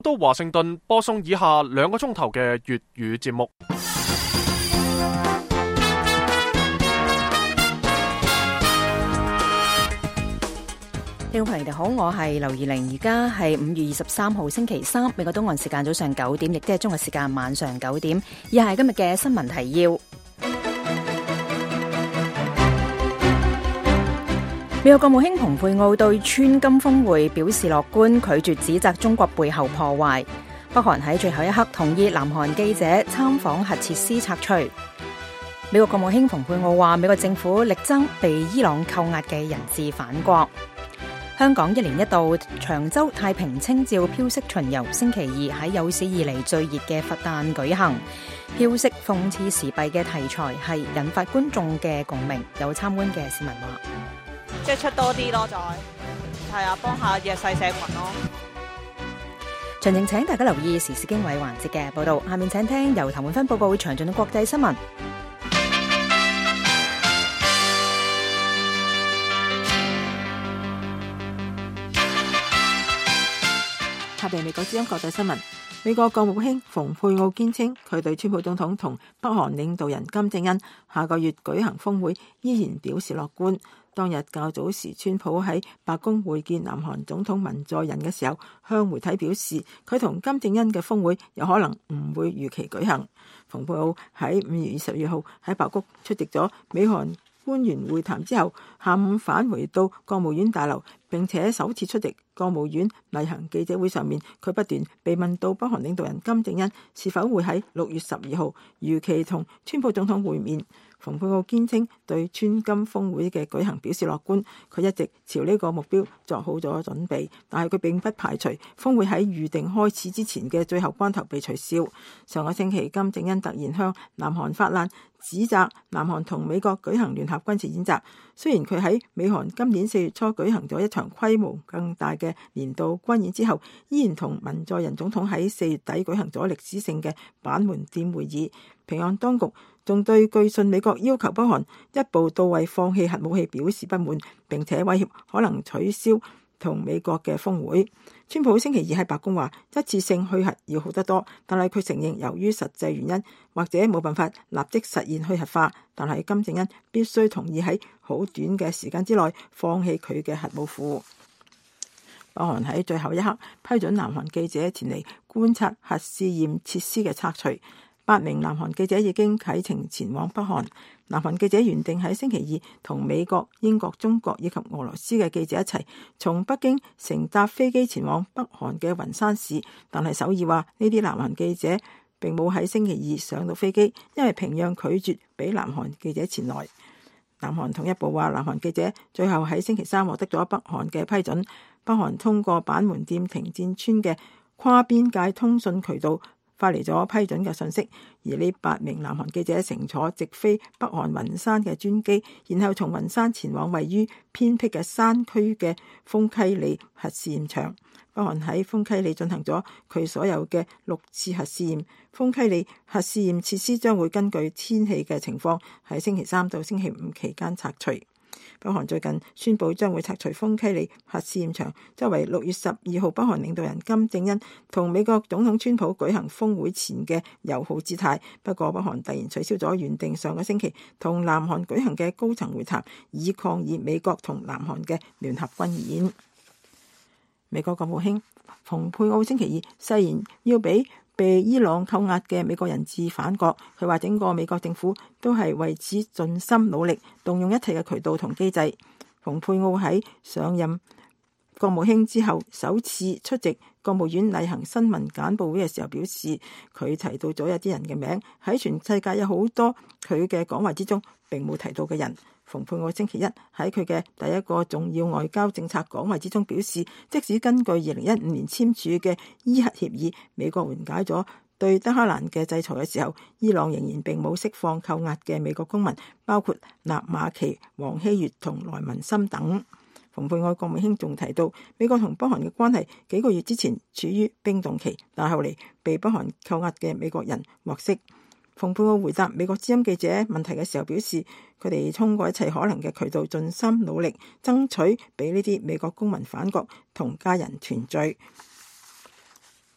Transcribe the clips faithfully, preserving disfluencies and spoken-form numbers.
到華盛頓播送以下兩個鐘頭嘅粵語節目。 聽眾朋友哋好，我係劉怡玲，而家係五月二十三號星期三，美國東岸時間早上九點，亦即係中國時間晚上九點。以下係今日嘅新聞提要。美國國務卿蓬佩奧對川金峰會表示樂觀，拒絕指責中國背後破壞。北韓喺最後一刻同意南韓記者參訪核設施拆除。美國國務卿蓬佩奧話，美國政府力爭被伊朗扣押嘅人質返國。香港一年一度長洲太平清醮飄色巡遊星期二喺有史以嚟最熱嘅佛誕舉行。飄色諷刺時弊嘅題材係引發觀眾嘅共鳴，有參觀嘅市民話， 即係出多啲咯，再係啊，幫下弱勢社群咯。 詳情請大家留意時事經緯環節嘅報道。下面請聽由譚永芬報告詳盡嘅國際新聞。 下邊美國之音國際新聞。美國國務卿蓬佩奧堅稱，佢對川普總統同北韓領導人金正恩下個月舉行峰會依然表示樂觀。當日較早時，川普喺白宮會見南韓總統文在寅嘅時候，向媒體表示，佢同金正恩嘅峰會有可能唔會如期舉行。蓬佩奧喺五月二十二號喺白宮出席咗美韓官員會談之後，下午返回到國務院大樓，並且首次出席國務院例行記者會上面，佢不斷被問到北韓領導人金正恩是否會喺六月十二號如期同川普總統會面。蓬佩奧堅稱對川金峰會嘅舉行表示樂觀，佢一直朝呢個目標作好咗準備，但係佢並不排除峰會喺預定開始之前嘅最後關頭被取消。上個星期，金正恩突然向南韓發難，指責南韓同美國舉行聯合軍事演習。雖然佢喺美韓今年四月初舉行咗一場規模更大嘅年度軍演之後，依然同文在寅總統喺四月底舉行咗歷史性嘅板門店會議。平壤當局仲對據信美國要求北韓一步到位放棄核武器表示不滿，並且威脅可能取消同美國嘅峰會。川普星期二喺白宮話，一次性去核要好得多，但係佢承認由於實際原因或者冇辦法立即實現去核化，但係金正恩必須同意喺好短嘅時間之內放棄佢嘅核武庫。北韓喺最後一刻批准南韓記者前嚟觀察核試驗設施嘅拆除。八名南韓記者已經啟程前往北韓。南韓記者原定喺星期二同美國、英國、中國以及俄羅斯嘅記者一齊從北京乘搭飛機前往北韓嘅雲山市，但係首爾話呢啲南韓記者並冇喺星期二上到飛機，因為平壤拒絕俾南韓記者前來。南韓統一部話，南韓記者最後喺星期三獲得咗北韓嘅批准。北韓通過板門店停戰村嘅跨邊界通訊渠道發嚟咗批准嘅信息，而呢八名南韓記者乘坐直飛北韓雲山嘅專機，然後從雲山前往位於偏僻嘅山區嘅豐溪里核試驗場。北韓喺豐溪里進行咗佢所有嘅六次核試驗。豐溪里核試驗設施將會根據天氣嘅情況喺星期三到星期五期間拆除。北韓最近宣布將會拆除豐溪里核試驗場，作為六月十二號北韓領導人金正恩同美國總統川普舉行峰會前嘅友好姿態。不過北韓突然取消咗原定上個星期同南韓舉行嘅高層會談，以抗議美國同南韓嘅聯合軍演。美國國務卿蓬佩奧星期二誓言要俾被伊朗扣押嘅美國人質返國，佢話整個美國政府都係為此盡心努力，動用一切嘅渠道同機制。蓬佩奧喺上任國務卿之後首次出席國務院例行新聞簡報會嘅時候表示，佢提到咗一啲人嘅名，喺全世界有好多佢嘅講話之中並冇提到嘅人。蓬佩奧星期一喺佢嘅第一個重要外交政策講話之中表示，即使根據二零一五年簽署嘅伊核協議，美國緩解咗對德黑蘭嘅制裁嘅時候，伊朗仍然並冇釋放扣押嘅美國公民，包括納馬奇、黃希月同萊文森等。蓬佩奧國務卿仲提到，美國同北韓嘅關係幾個月之前處於冰凍期，但後嚟被北韓扣押嘅美國人獲釋。蓬佩奧回答美國之音記者問題嘅時候表示，佢哋通過一切可能嘅渠道盡心努力，爭取俾呢啲美國公民返國同家人團聚。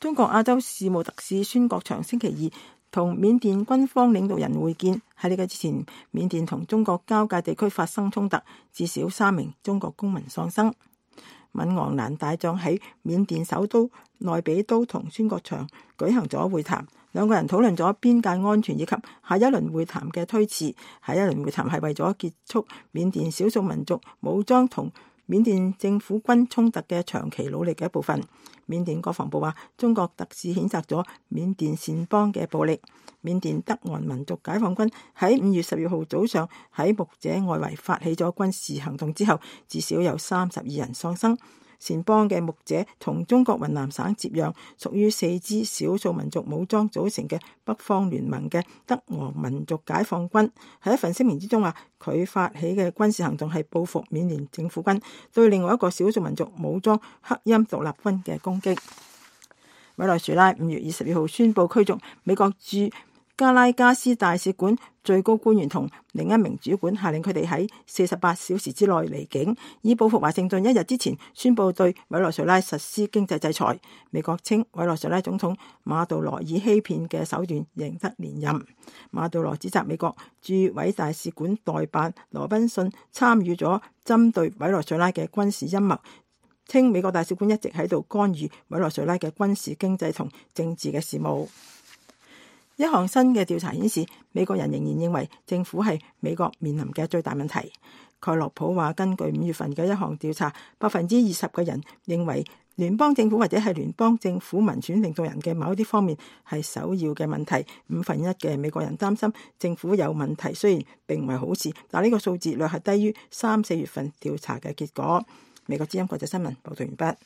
中國亞洲事務特使孫國祥星期二同緬甸軍方領導人會見。喺呢個之前，緬甸同中國交界地區發生衝突，至少三名中國公民喪生。敏昂蘭大將喺緬甸首都內比都同孫國祥舉行咗會談，兩個人討論咗邊界安全以及下一輪會談嘅推遲。下一輪會談係為咗結束緬甸少數民族武裝同緬甸政府軍衝突嘅長期努力嘅一部分。緬甸國防部話，中國特使譴責咗緬甸善邦嘅暴力。緬甸德昂民族解放軍喺五月十二號早上喺牧者外圍發起咗軍事行動之後，至少有三十二人喪生。善邦嘅牧者同中國雲南省接壤，屬於四支少數民族武裝組成嘅北方聯盟嘅德昂民族解放軍喺一份聲明之中話，佢發起嘅軍事行動係報復緬甸政府軍對另外一個少數民族武裝克欽獨立軍嘅攻擊。委內瑞拉五月二十二號宣布驅逐美國駐加拉加斯大使館最高官員同另一名主管，下令佢哋喺四十八小時之內離境，以報復華盛頓一日之前宣布對委內瑞拉實施經濟制裁。美國稱委內瑞拉總統馬杜羅以欺騙嘅手段贏得連任。馬杜羅指責美國駐委大使館代辦羅賓遜參與咗針對委內瑞拉嘅軍事陰謀，稱美國大使館一直喺度干預委內瑞拉嘅軍事、經濟同政治嘅事務。一項新嘅調查顯示，美國人仍然認為政府係美國面臨嘅最大問題。蓋洛普話，根據五月份嘅一項調查，百分之二十嘅人認為聯邦政府或者係聯邦政府民選領導人嘅某啲方面係首要嘅問題。五分一嘅美國人擔心政府有問題，雖然並唔係好事，但呢個數字略係低於三四月份調查嘅結果。美國之音國際新聞報道完畢。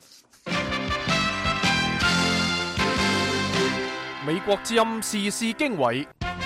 美國之音時事經緯，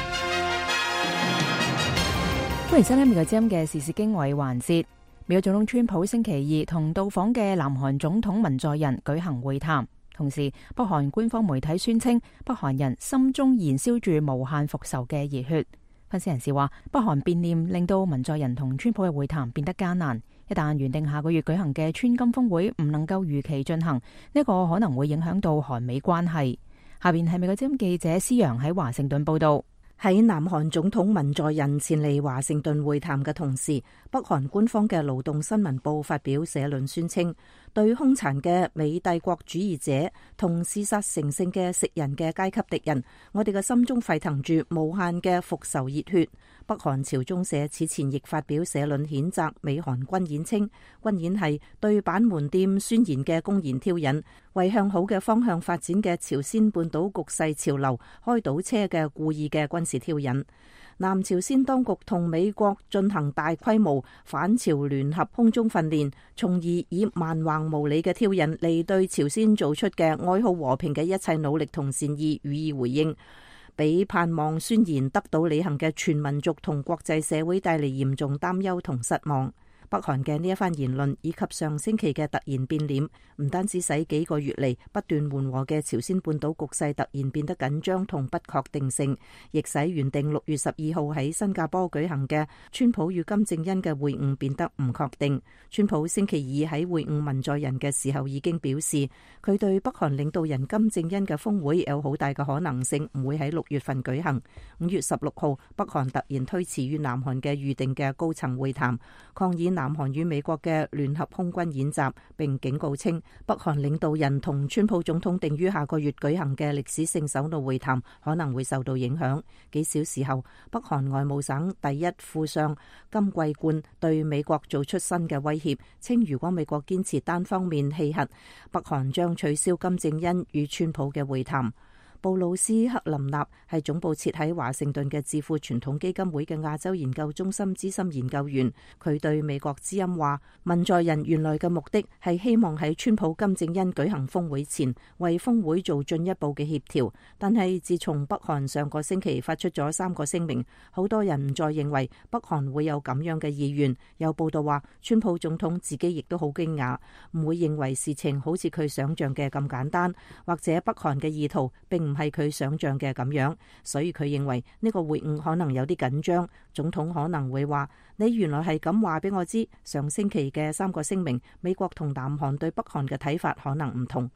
歡迎收聽美國之音嘅時事經緯環節。美國總統川普星期二同到訪嘅南韓總統文在寅舉行會談，同時北韓官方媒體宣稱北韓人心中燃燒住無限復仇嘅熱血。分析人士話，北韓變臉令到文在寅同川普嘅會談變得艱難。一旦原定下個月舉行嘅川金峰會唔能夠如期進行，呢個可能會影響到韓美關係。下邊係美國之音記者施陽喺華盛頓報道。喺南韓總統文在寅前嚟華盛頓會談嘅同時，北韓官方嘅勞動新聞報發表社論宣稱，對兇殘嘅美帝國主義者同嗜殺成性嘅食人嘅階級敵人，我哋嘅心中沸騰住無限嘅復仇熱血。北韓朝中社此前亦發表社論譴責美韓軍演，稱軍演係對板門店宣言嘅公然挑釁，為向好嘅方向發展嘅朝鮮半島局勢潮流開倒車嘅故意嘅軍事挑釁。南朝鮮當局同美國進行大規模反朝聯合空中訓練，從而以蠻橫無理嘅挑釁嚟對朝鮮做出嘅愛好和平嘅一切努力同善意予以回應，俾盼望宣言得到履行嘅全民族同國際社會帶嚟嚴重擔憂同失望。北韓嘅呢一番言論以及上星期嘅突然變臉，唔單止使幾個月嚟不斷緩和嘅朝鮮半島局勢突然變得緊張同不確定性，亦使原定六月十二號喺新加坡舉行嘅川普與金正恩嘅會晤變得唔確定。川普星期二喺會晤文在寅嘅時候已經表示，佢對北韓領導人金正恩嘅峰會有好大嘅可能性唔會喺六月份舉行。五月十六號，北韓突然推遲與南韓嘅預定嘅高層會談，抗議南韓與美國嘅聯合空軍演習，並警告稱北韓領導人同川普總統定於下個月舉行嘅歷史性首腦會談可能會受到影響。幾小時後，北韓外務省第一副相金貴冠對美國做出新嘅威脅，稱如果美國堅持單方面棄核，北韓將取消金正恩與川普嘅會談。布魯斯克林納係總部設喺華盛頓嘅智庫傳統基金會嘅亞洲研究中心資深研究員，佢對美國之音話，文在寅原來嘅目的係希望喺川普金正恩舉行峰會前為峰會做進一步嘅協調，但係自從北韓上個星期發出咗三個聲明，好多人唔再認為北韓會有咁樣嘅意願。有報道話，川普總統自己亦都好驚訝，唔會認為事情好似佢想象嘅咁簡單，或者北韓嘅意圖並唔唔係佢想象嘅咁樣，所以佢認為呢個會晤可能有啲緊張。總統可能會話：你原來係咁話俾我知，上星期嘅三個聲明，美國同南韓對北韓嘅睇法可能唔同。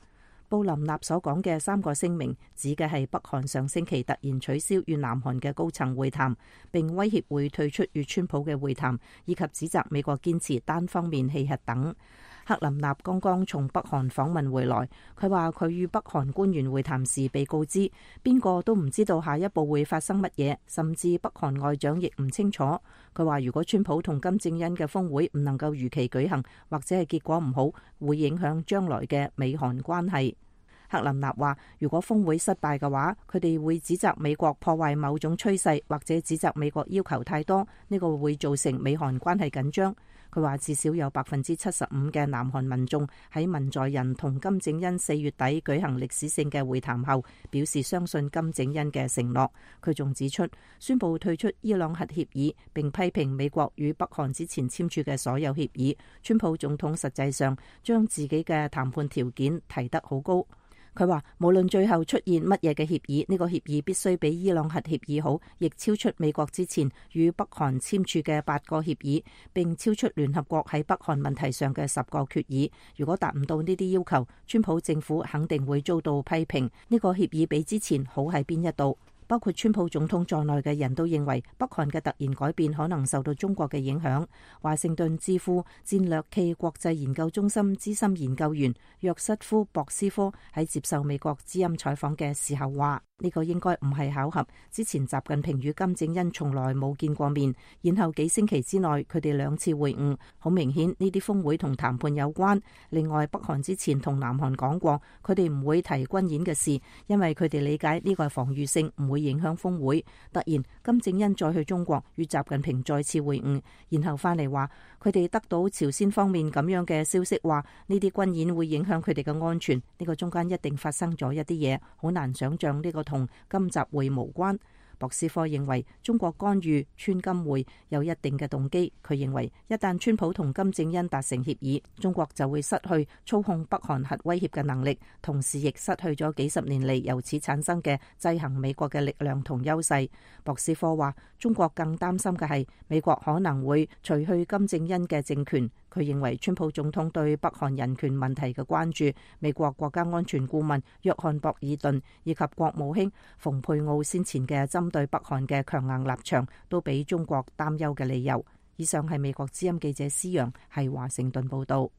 布林納所講嘅三個聲明，指嘅係北韓上星期突然取消與南韓嘅高層會談，並威脅會退出與川普嘅會談，以及指責美國堅持單方面棄核等。克林納剛剛從北韓訪問回來，佢話佢與北韓官員會談時被告知，邊個都唔知道下一步會發生乜嘢，甚至北韓外長亦唔清楚。佢話如果川普同金正恩嘅峰會唔能夠如期舉行，或者係結果唔好，會影響將來嘅美韓關係。克林納話，如果峰會失敗嘅話，佢哋會指責美國破壞某種趨勢，或者指責美國要求太多，呢個會造成美韓關係緊張。佢話至少有百分之七十五嘅南韓民眾喺文在寅同金正恩四月底舉行歷史性嘅會談後，表示相信金正恩嘅承諾。佢仲指出，宣布退出伊朗核協議，並批評美國與北韓之前簽署嘅所有協議。川普總統實際上將自己嘅談判條件提得好高。佢話無論最後出現乜嘢嘅協議，呢個協議必須比伊朗核協議好，亦超出美國之前與北韓簽署嘅八個協議，並超出聯合國喺北韓問題上嘅十個決議。如果達唔到呢啲要求，川普政府肯定會遭到批評。呢個協議比之前好喺邊一度？包括川普總統在內嘅人都認為北韓嘅突然改變可能受到中國嘅影響。華盛頓智庫戰略暨國際研究中心資深研究員約瑟夫博斯科喺接受美國之音採訪嘅時候話：呢個應該唔係巧合。之前習近平與金正恩從來冇見過面，然後幾星期之內佢哋兩次會晤，好明顯呢啲峰會同談判有關。另外，北韓之前同南韓講過，佢哋唔會提軍演嘅事，因為佢哋理解呢個係防禦性，唔會影響峰會。突然金正恩再去中國與習近平再次會晤，然後翻嚟話佢哋得到朝鮮方面咁樣嘅消息，話呢啲軍演會影響佢哋嘅安全。呢個中間一定發生咗一啲嘢，好難想象呢個同金集會無關。博斯科認為中國干預川金會有一定嘅動機。佢認為一旦川普同金正恩達成協議，中國就會失去操控北韓核威脅嘅能力，同時亦失去咗幾十年嚟由此產生嘅制衡美國嘅力量同優勢。博斯科話中國更擔心嘅係美國可能會除去金正恩嘅政權。佢認為川普總統對北韓人權問題嘅關注，美國國家安全顧問約翰博爾頓以及國務卿蓬佩奧先前嘅針對北韓嘅強硬立場，都俾中國擔憂嘅理由。以上係美國之音記者施陽喺華盛頓報道。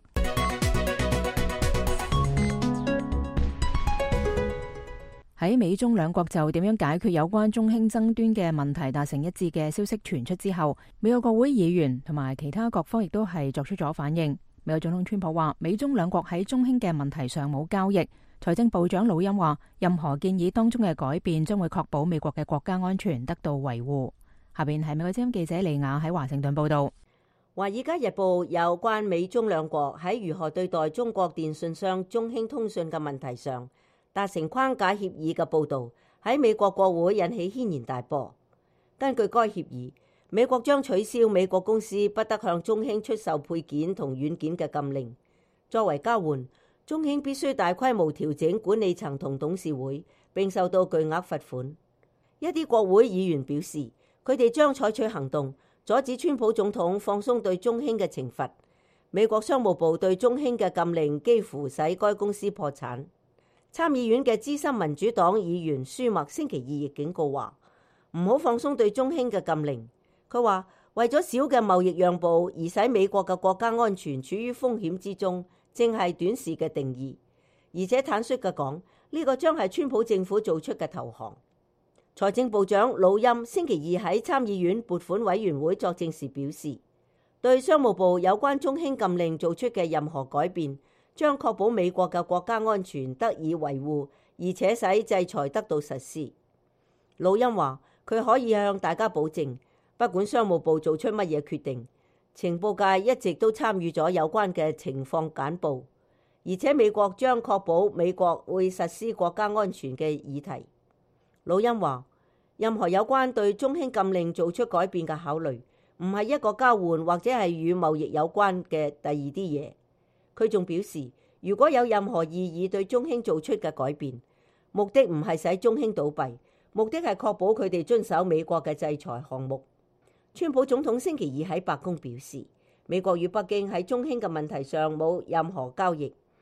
喺美中兩國就點樣解決有關中興爭端嘅問題達成一致嘅消息傳出之後，美國國會議員同埋其他各方亦都係作出咗反應。美國總統川普話，美中兩國喺中興嘅問題上冇交易。財政部長魯欽話，任何建議當中嘅改變將會確保美國嘅國家安全得到維護。下邊係美國之音記者李雅喺華盛頓報道。 華爾街日報有關美中兩國喺如何對待中國電信商中興通訊嘅問題上達成框架協議嘅報導，喺美國國會引起軒然大波。根據該協議，美國將取消美國公司不得向中興出售配件同軟件嘅禁令。作為交換，中興必須大規模調整管理層同董事會，並受到巨額罰款。一啲國會議員表示，佢哋將採取行動，阻止川普總統放鬆對中興嘅懲罰。美國商務部對中興嘅禁令幾乎使該公司破產。參議院嘅資深民主黨議員舒默星期二亦警告話，唔好放鬆對中興嘅禁令。佢話為咗小嘅貿易讓步而使美國嘅國家安全處於風險之中，正係短視嘅定義。而且坦率嘅講，呢個將係川普政府做出嘅投降。財政部長魯欽星期二喺參議院撥款委員會作證時表示，對商務部有關中興禁令做出嘅任何改變，將確保美國嘅國家安全得以維護，而且使制裁得到實施。魯欽話，佢可以向大家保證，不管商務部做出乜嘢決定，情報界一直都參與咗有關嘅情況簡報，而且美國將確保美國會實施國家安全嘅議題。魯欽話，任何有關對中興禁令做出改變嘅考慮，唔係一個交換或者係與貿易有關嘅第二啲嘢。佢仲表示，如果有任何異議對中興做出嘅改變，目的唔係使中興倒閉，目的係確保佢哋遵守美國嘅制裁項目。川普總統星期二喺白宮表示，美國與北京喺中興嘅問題上冇任何交易，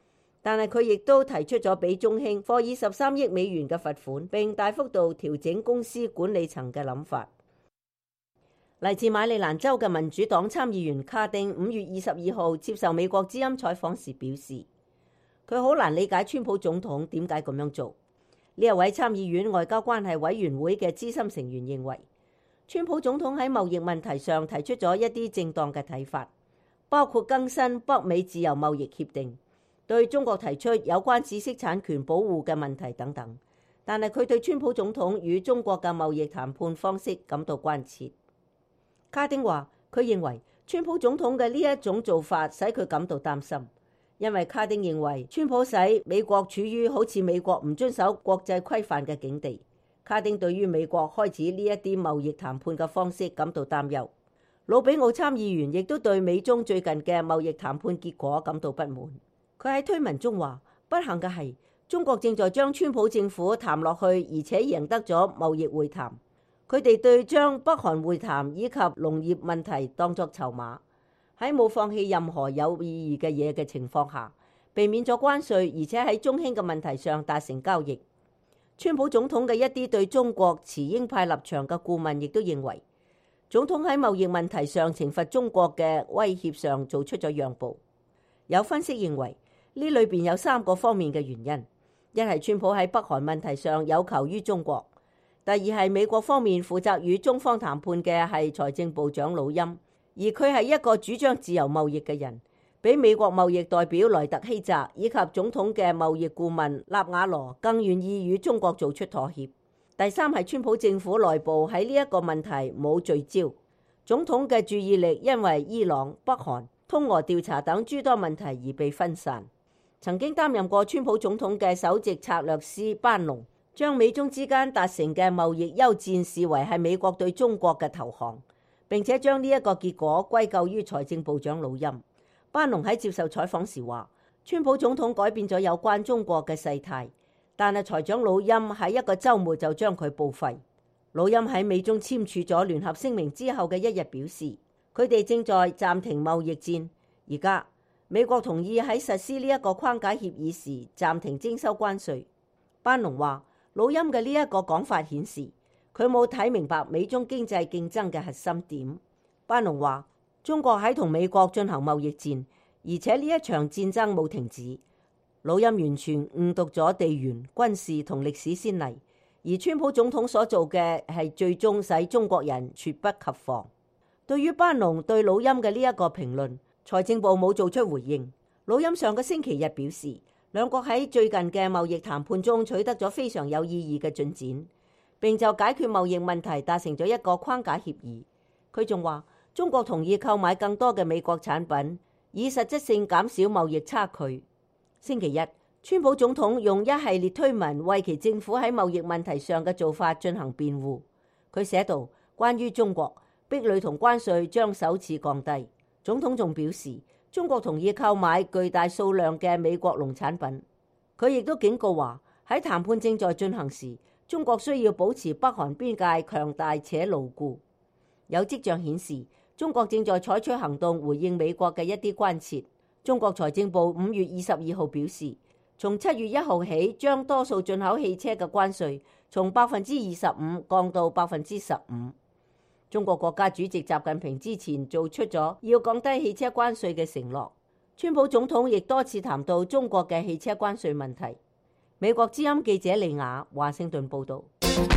但係佢亦都提出咗俾中興課以十三億美元嘅罰款，並大幅度調整公司管理層嘅諗法。嚟自馬里蘭州嘅民主黨參議員卡丁五月二十二號接受美國之音採訪時表示，佢好難理解川普總統點解咁樣做。呢一位參議院外交關係委員會嘅資深成員認為，川普總統喺貿易問題上提出咗一啲正當嘅睇法，包括更新北美自由貿易協定，對中國提出有關知識產權保護嘅問題等等。但係佢對川普總統與中國嘅貿易談判方式感到關切。卡丁話，佢認為川普總統嘅呢一種做法使佢感到擔心，因為卡丁認為川普使美國處於好似美國唔遵守國際規範嘅境地。卡丁對於美國開始呢一啲貿易談判嘅方式感到擔憂。魯比奧參議員亦都對美中最近嘅貿易談判結果感到不滿。佢喺推文中話，不幸嘅係中國正在將川普政府談落去，而且贏得咗貿易會談。佢哋對將北韓會談以及農業問題當作籌碼，喺冇放棄任何有意義嘅嘢嘅情況下，避免咗關稅，而且喺中興嘅問題上達成交易。川普總統嘅一啲對中國持鷹派立場嘅顧問亦都認為，總統喺貿易問題上懲罰中國嘅威脅上做出咗讓步。有分析認為，呢裏邊有三個方面嘅原因：一係川普喺北韓問題上有求於中國。第二係美國方面負責與中方談判嘅係財政部長魯欽，而佢係一個主張自由貿易嘅人，比美國貿易代表萊特希澤以及總統嘅貿易顧問納瓦羅更願意與中國做出妥協。第三係川普政府內部喺呢一個問題冇聚焦，總統嘅注意力因為伊朗、北韓、通俄調查等諸多問題而被分散。曾經擔任過川普總統嘅首席策略師班農將美中之間達成嘅貿易休戰視為係美國對中國嘅投降，並且將呢一個結果歸咎於財政部長魯欽。班農喺接受採訪時話，川普總統改變咗有關中國嘅勢態，但係財長魯欽喺一個週末就將佢報廢。魯欽喺美中簽署咗聯合聲明之後嘅一日表示，佢哋正在暫停貿易戰。而家美國同意喺實施呢一個框架協議時暫停徵收關稅。班農話，魯欽嘅呢一個講法顯示，佢冇睇明白美中經濟競爭嘅核心點。班農話，中國喺同美國進行貿易戰，而且呢一場戰爭冇停止。魯欽完全誤讀咗地緣、軍事同歷史先例，而川普總統所做嘅係最終使中國人猝不及防。對於班農對魯欽嘅呢一個評論，財政部冇做出回應。魯欽上個星期日表示，兩國喺最近嘅貿易談判中取得咗非常有意義嘅進展，並就解決貿易問題達成咗一個框架協議。佢仲話，中國同意購買更多嘅美國產品，以實質性減少貿易差距。星期日，川普總統用一系列推文為其政府喺貿易問題上嘅做法進行辯護。佢寫道，關於中國，壁壘同關稅將首次降低。總統仲表示，中國同意購買巨大數量嘅美國農產品。佢亦都警告話，喺談判正在進行時，中國需要保持北韓邊界強大且牢固。有跡象顯示，中國正在採取行動回應美國嘅一啲關切。中國財政部五月二十二號表示，從七月一號起，將多數進口汽車嘅關稅從百分之二十五降到百分之十五。中國國家主席習近平之前做出咗要降低汽車關稅嘅承諾。川普總統亦多次談到中國嘅汽車關稅問題。美國之音記者利亞華盛頓報道。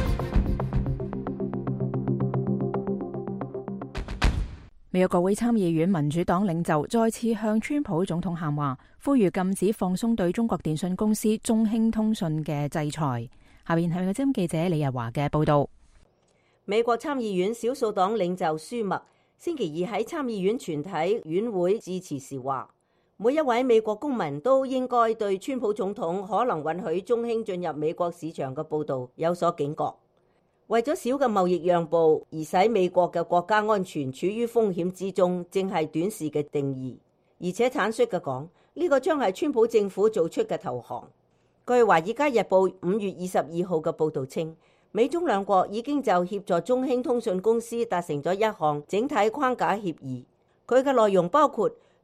美國國會參議院民主黨領袖再次向川普總統喊話，呼籲禁止放鬆對中國電信公司中興通訊嘅制裁。下邊係美國之音記者李日華嘅報道。 美國參議院少數黨領袖舒默星期二喺參議院全體院會致辭時話，每一位美國公民都應該對川普總統可能允許中興進入美國市場嘅報導有所警覺。為咗小嘅貿易讓步而使美國嘅國家安全處於風險之中，正係短視嘅定義。而且坦率嘅講，呢個將係川普政府做出嘅投降。據《華爾街日報》五月二十二號嘅報導稱，美中兩國已經就協助中興通訊公司達成咗一項整體框架協議。佢嘅內容包括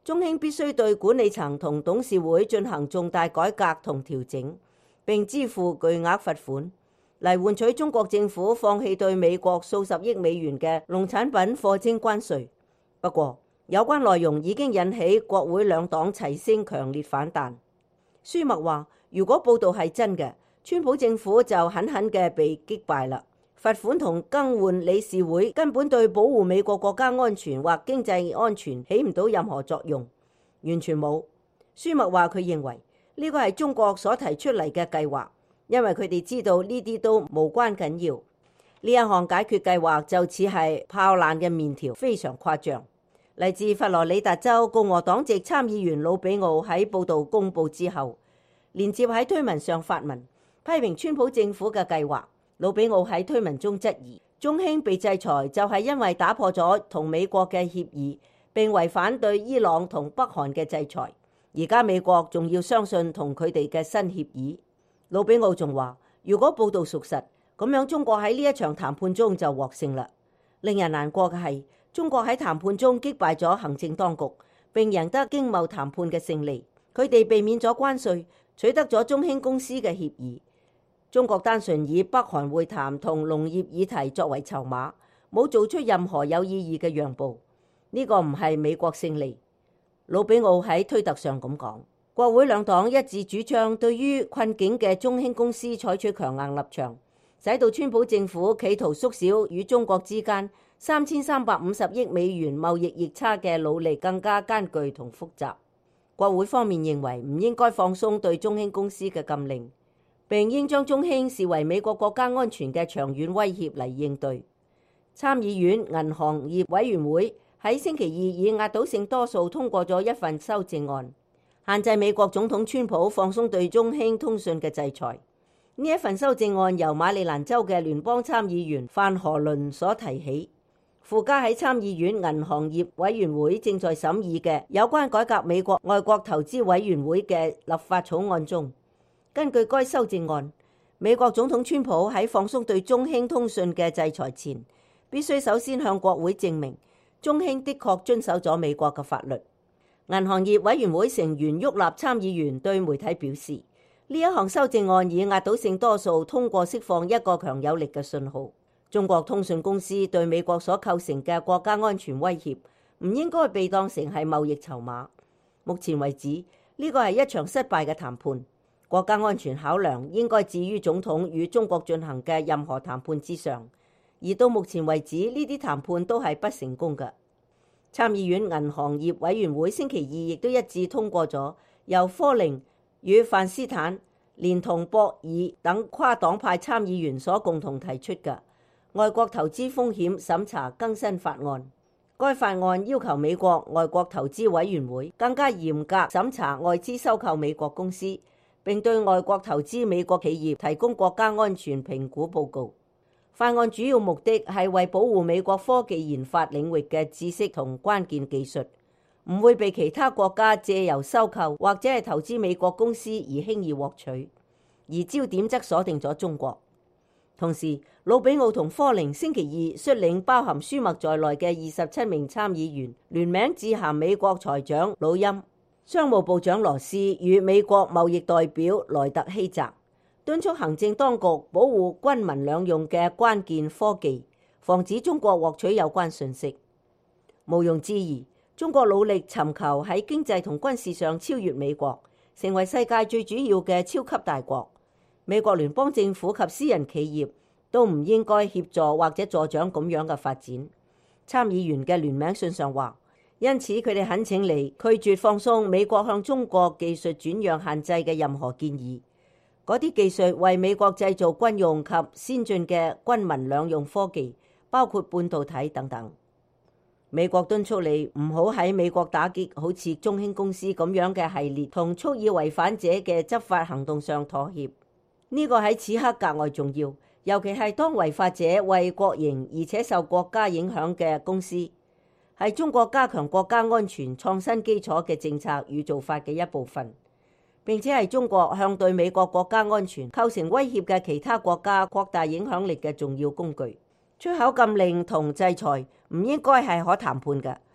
中興必須對管理層同董事會進行重大改革同調整，並支付巨額罰款，嚟換取中國政府放棄對美國數十億美元嘅農產品課徵關稅。不過，有關內容已經引起國會兩黨齊聲強烈反彈。舒默話：如果報道係真嘅，川普政府就狠狠嘅被擊敗啦。罰款同更換理事會根本對保護美國國家安全或經濟安全起唔到任何作用，完全冇。舒默話佢認為呢個係中國所提出嚟嘅計劃，因為佢哋知道呢啲都無關緊要。呢一項解決計劃就似係泡爛嘅麵條，非常誇張。嚟自佛羅里達州共和黨籍參議員魯比奧喺報道公佈之後，連接喺推文上發文批評川普政府嘅計劃。魯比奧喺推文中質疑，中興被制裁就係因為打破咗同美國嘅協議，並違反對伊朗同北韓嘅制裁。而家美國仲要相信同佢哋嘅新協議。魯比奧仲話，如果報道屬實，咁樣中國喺呢一場談判中就獲勝啦。令人難過嘅係，中國喺談判中擊敗咗行政當局，並贏得經貿談判嘅勝利。佢哋避免咗關稅，取得咗中興公司嘅協議。中國單純以北韓會談同農業議題作為籌碼，冇做出任何有意義嘅讓步。呢個唔係美國勝利。魯比奧喺推特上咁講。國會兩黨一致主張對於困境嘅中興公司採取強硬立場，使到川普政府企圖縮小與中國之間三千三百五十億美元貿易逆差嘅努力更加艱巨同複雜。國會方面認為唔應該放鬆對中興公司嘅禁令，並應將中興視為美國國家安全嘅長遠威脅嚟應對。參議院銀行業委員會喺星期二以壓倒性多數通過咗一份修正案，限制美國總統川普放鬆對中興通訊嘅制裁。呢一份修正案由馬里蘭州嘅聯邦參議員范荷倫所提起，附加喺參議院銀行業委員會正在審議嘅有關改革美國外國投資委員會嘅立法草案中。根據該修正案，美國總統川普喺放鬆對中興通訊嘅制裁前，必須首先向國會證明中興的確遵守咗美國嘅法律。銀行業委員會成員沃納參議員對媒體表示，呢一項修正案以壓倒性多數通過，釋放一個強有力嘅信號。中國通訊公司對美國所構成嘅國家安全威脅，唔應該被當成係貿易籌碼。目前為止，呢個係一場失敗嘅談判。國家安全考量應該置於總統與中國進行嘅任何談判之上，而到目前為止，呢啲談判都係不成功嘅。參議院銀行業委員會星期二亦都一致通過咗由科寧與范斯坦連同博爾等跨黨派參議員所共同提出嘅外國投資風險審查更新法案。該法案要求美國外國投資委員會更加嚴格審查外資收購美國公司，並對外國投資美國企業提供國家安全評估報告。法案主要目的係為保護美國科技研發領域嘅知識同關鍵技術，唔會被其他國家借由收購或者係投資美國公司而輕易獲取，而焦點則鎖定咗中國。同時，魯比奧同科寧星期二率領包含舒默在內嘅二十七名參議員聯名致函美國財長魯欽、商務部長羅斯與美國貿易代表萊特希澤，敦促行政當局保護軍民兩用嘅關鍵科技，防止中國獲取有關信息。毋庸置疑，中國努力尋求喺經濟同軍事上超越美國，成為世界最主要嘅超級大國。美國聯邦政府及私人企業都唔應該協助或者助長咁樣嘅發展。參議員嘅聯名信上話，因此佢哋懇請你拒絕放鬆美國向中國技術轉讓限制嘅任何建議。嗰啲技術為美國製造軍用及先進嘅軍民兩用科技，包括半導體等等。美國敦促你唔好喺美國打擊好似中興公司咁樣嘅系列同蓄意違反者嘅執法行動上妥協。呢個喺此刻格外重要，尤其係當違法者為國營而且受國家影響嘅公司，係中國加強國家安全創新基礎嘅政策與做法嘅一部分，並且係中國向對美國國家安全構成威脅嘅其他國家擴大影響力嘅重要工具。出口禁令同制裁唔應該係可談判嘅，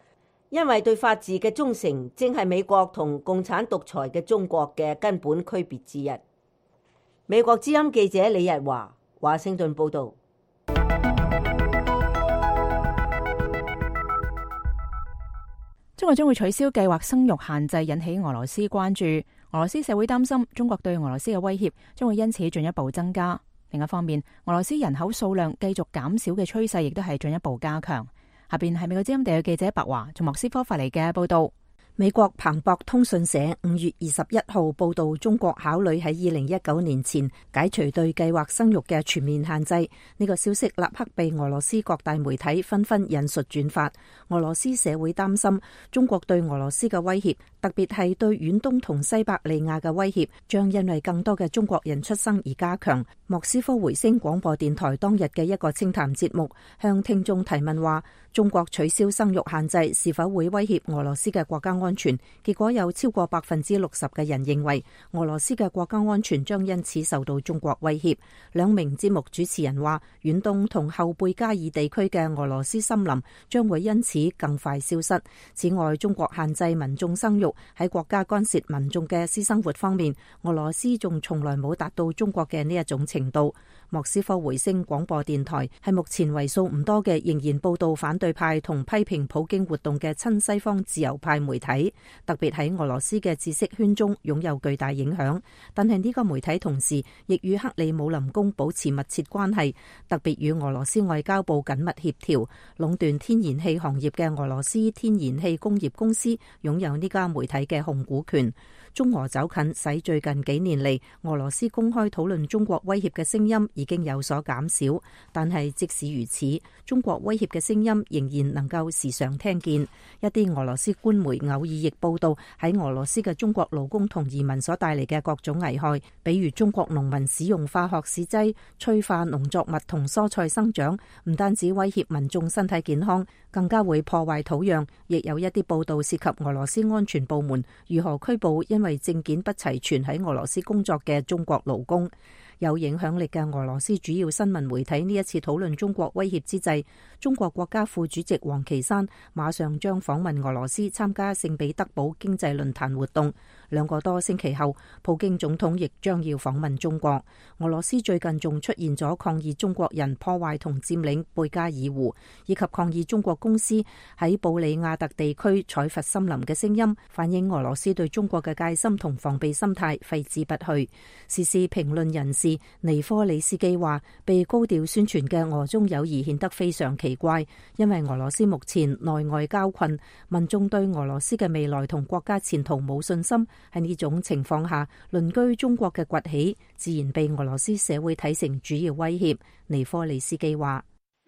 因為對法治嘅忠誠正係美國同共產獨裁嘅中國嘅根本區別之一。美國之音記者李日華，華盛頓報道。 中國將會取消計劃生育限制，引起俄羅斯關注。俄羅斯社會擔心中國對俄羅斯嘅威脅將會因此進一步增加。另一方面，俄羅斯人口數量繼續減少嘅趨勢亦都係進一步加強。下邊係美國之音地嘅記者白華從莫斯科發嚟嘅報道。 美國彭博通訊社五月二十一號報道，中國考慮喺二零一九年前解除對計劃生育嘅全面限制。呢個消息立刻被俄羅斯各大媒體紛紛引述轉發。俄羅斯社會擔心中國對俄羅斯嘅威脅，特別係對遠東同西伯利亞嘅威脅，將因為更多嘅中國人出生而加強。莫斯科回聲廣播電台當日嘅一個清談節目向聽眾提問話，中國取消生育限制是否會威脅俄羅斯嘅國家安全？結果有超過百分之六十嘅人認為俄羅斯嘅國家安全將因此受到中國威脅。兩名節目主持人話，遠東同後貝加爾地區嘅俄羅斯森林將會因此更快消失。此外，中國限制民眾生育，喺國家干涉民眾嘅私生活方面，俄羅斯仲從來冇達到中國嘅呢一種程度。莫斯科回聲廣播電台係目前為數唔多嘅仍然報道反對派同批評普京活動嘅親西方自由派媒體，特別喺俄羅斯嘅知識圈中擁有巨大影響。但係呢個媒體同時亦與克里姆林宮保持密切關係，特別與俄羅斯外交部緊密協調。壟斷天然氣行業嘅俄羅斯天然氣工業公司擁有呢家媒體嘅控股權。中俄走近使最近幾年嚟俄羅斯公開討論中國威脅嘅聲音已經有所減少，但係即使如此，中國威脅嘅聲音仍然能夠時常聽見。一啲俄羅斯官媒偶爾亦報道喺俄羅斯嘅中國勞工同移民所帶嚟嘅各種危害，比如中國農民使用化學試劑催化農作物同蔬菜生長，唔單止威脅民眾身體健康，更加會破壞土壤。亦有一啲報道涉及俄羅斯安全部門如何拘捕因為證件不齊全喺俄羅斯工作嘅中國勞工。有影響力嘅俄羅斯主要新聞媒體呢一次討論中國威脅之際，中國國家副主席王岐山馬上將訪問俄羅斯參加聖彼得堡經濟論壇活動。兩個多星期後，普京總統亦將要訪問中國。俄羅斯最近仲出現咗抗議中國人破壞同佔領貝加爾湖，以及抗議中國公司喺布里亞特地區採伐森林嘅聲音，反映俄羅斯對中國嘅戒心同防備心態揮之不去。時事評論人士尼科里斯基話，被高調宣傳嘅俄中友誼顯得非常奇怪，因為俄羅斯目前內外交困，民眾對俄羅斯嘅未來同國家前途冇信心。喺呢種情況下，鄰居中國嘅崛起自然被俄羅斯社會睇成主要威脅。尼科里斯基話，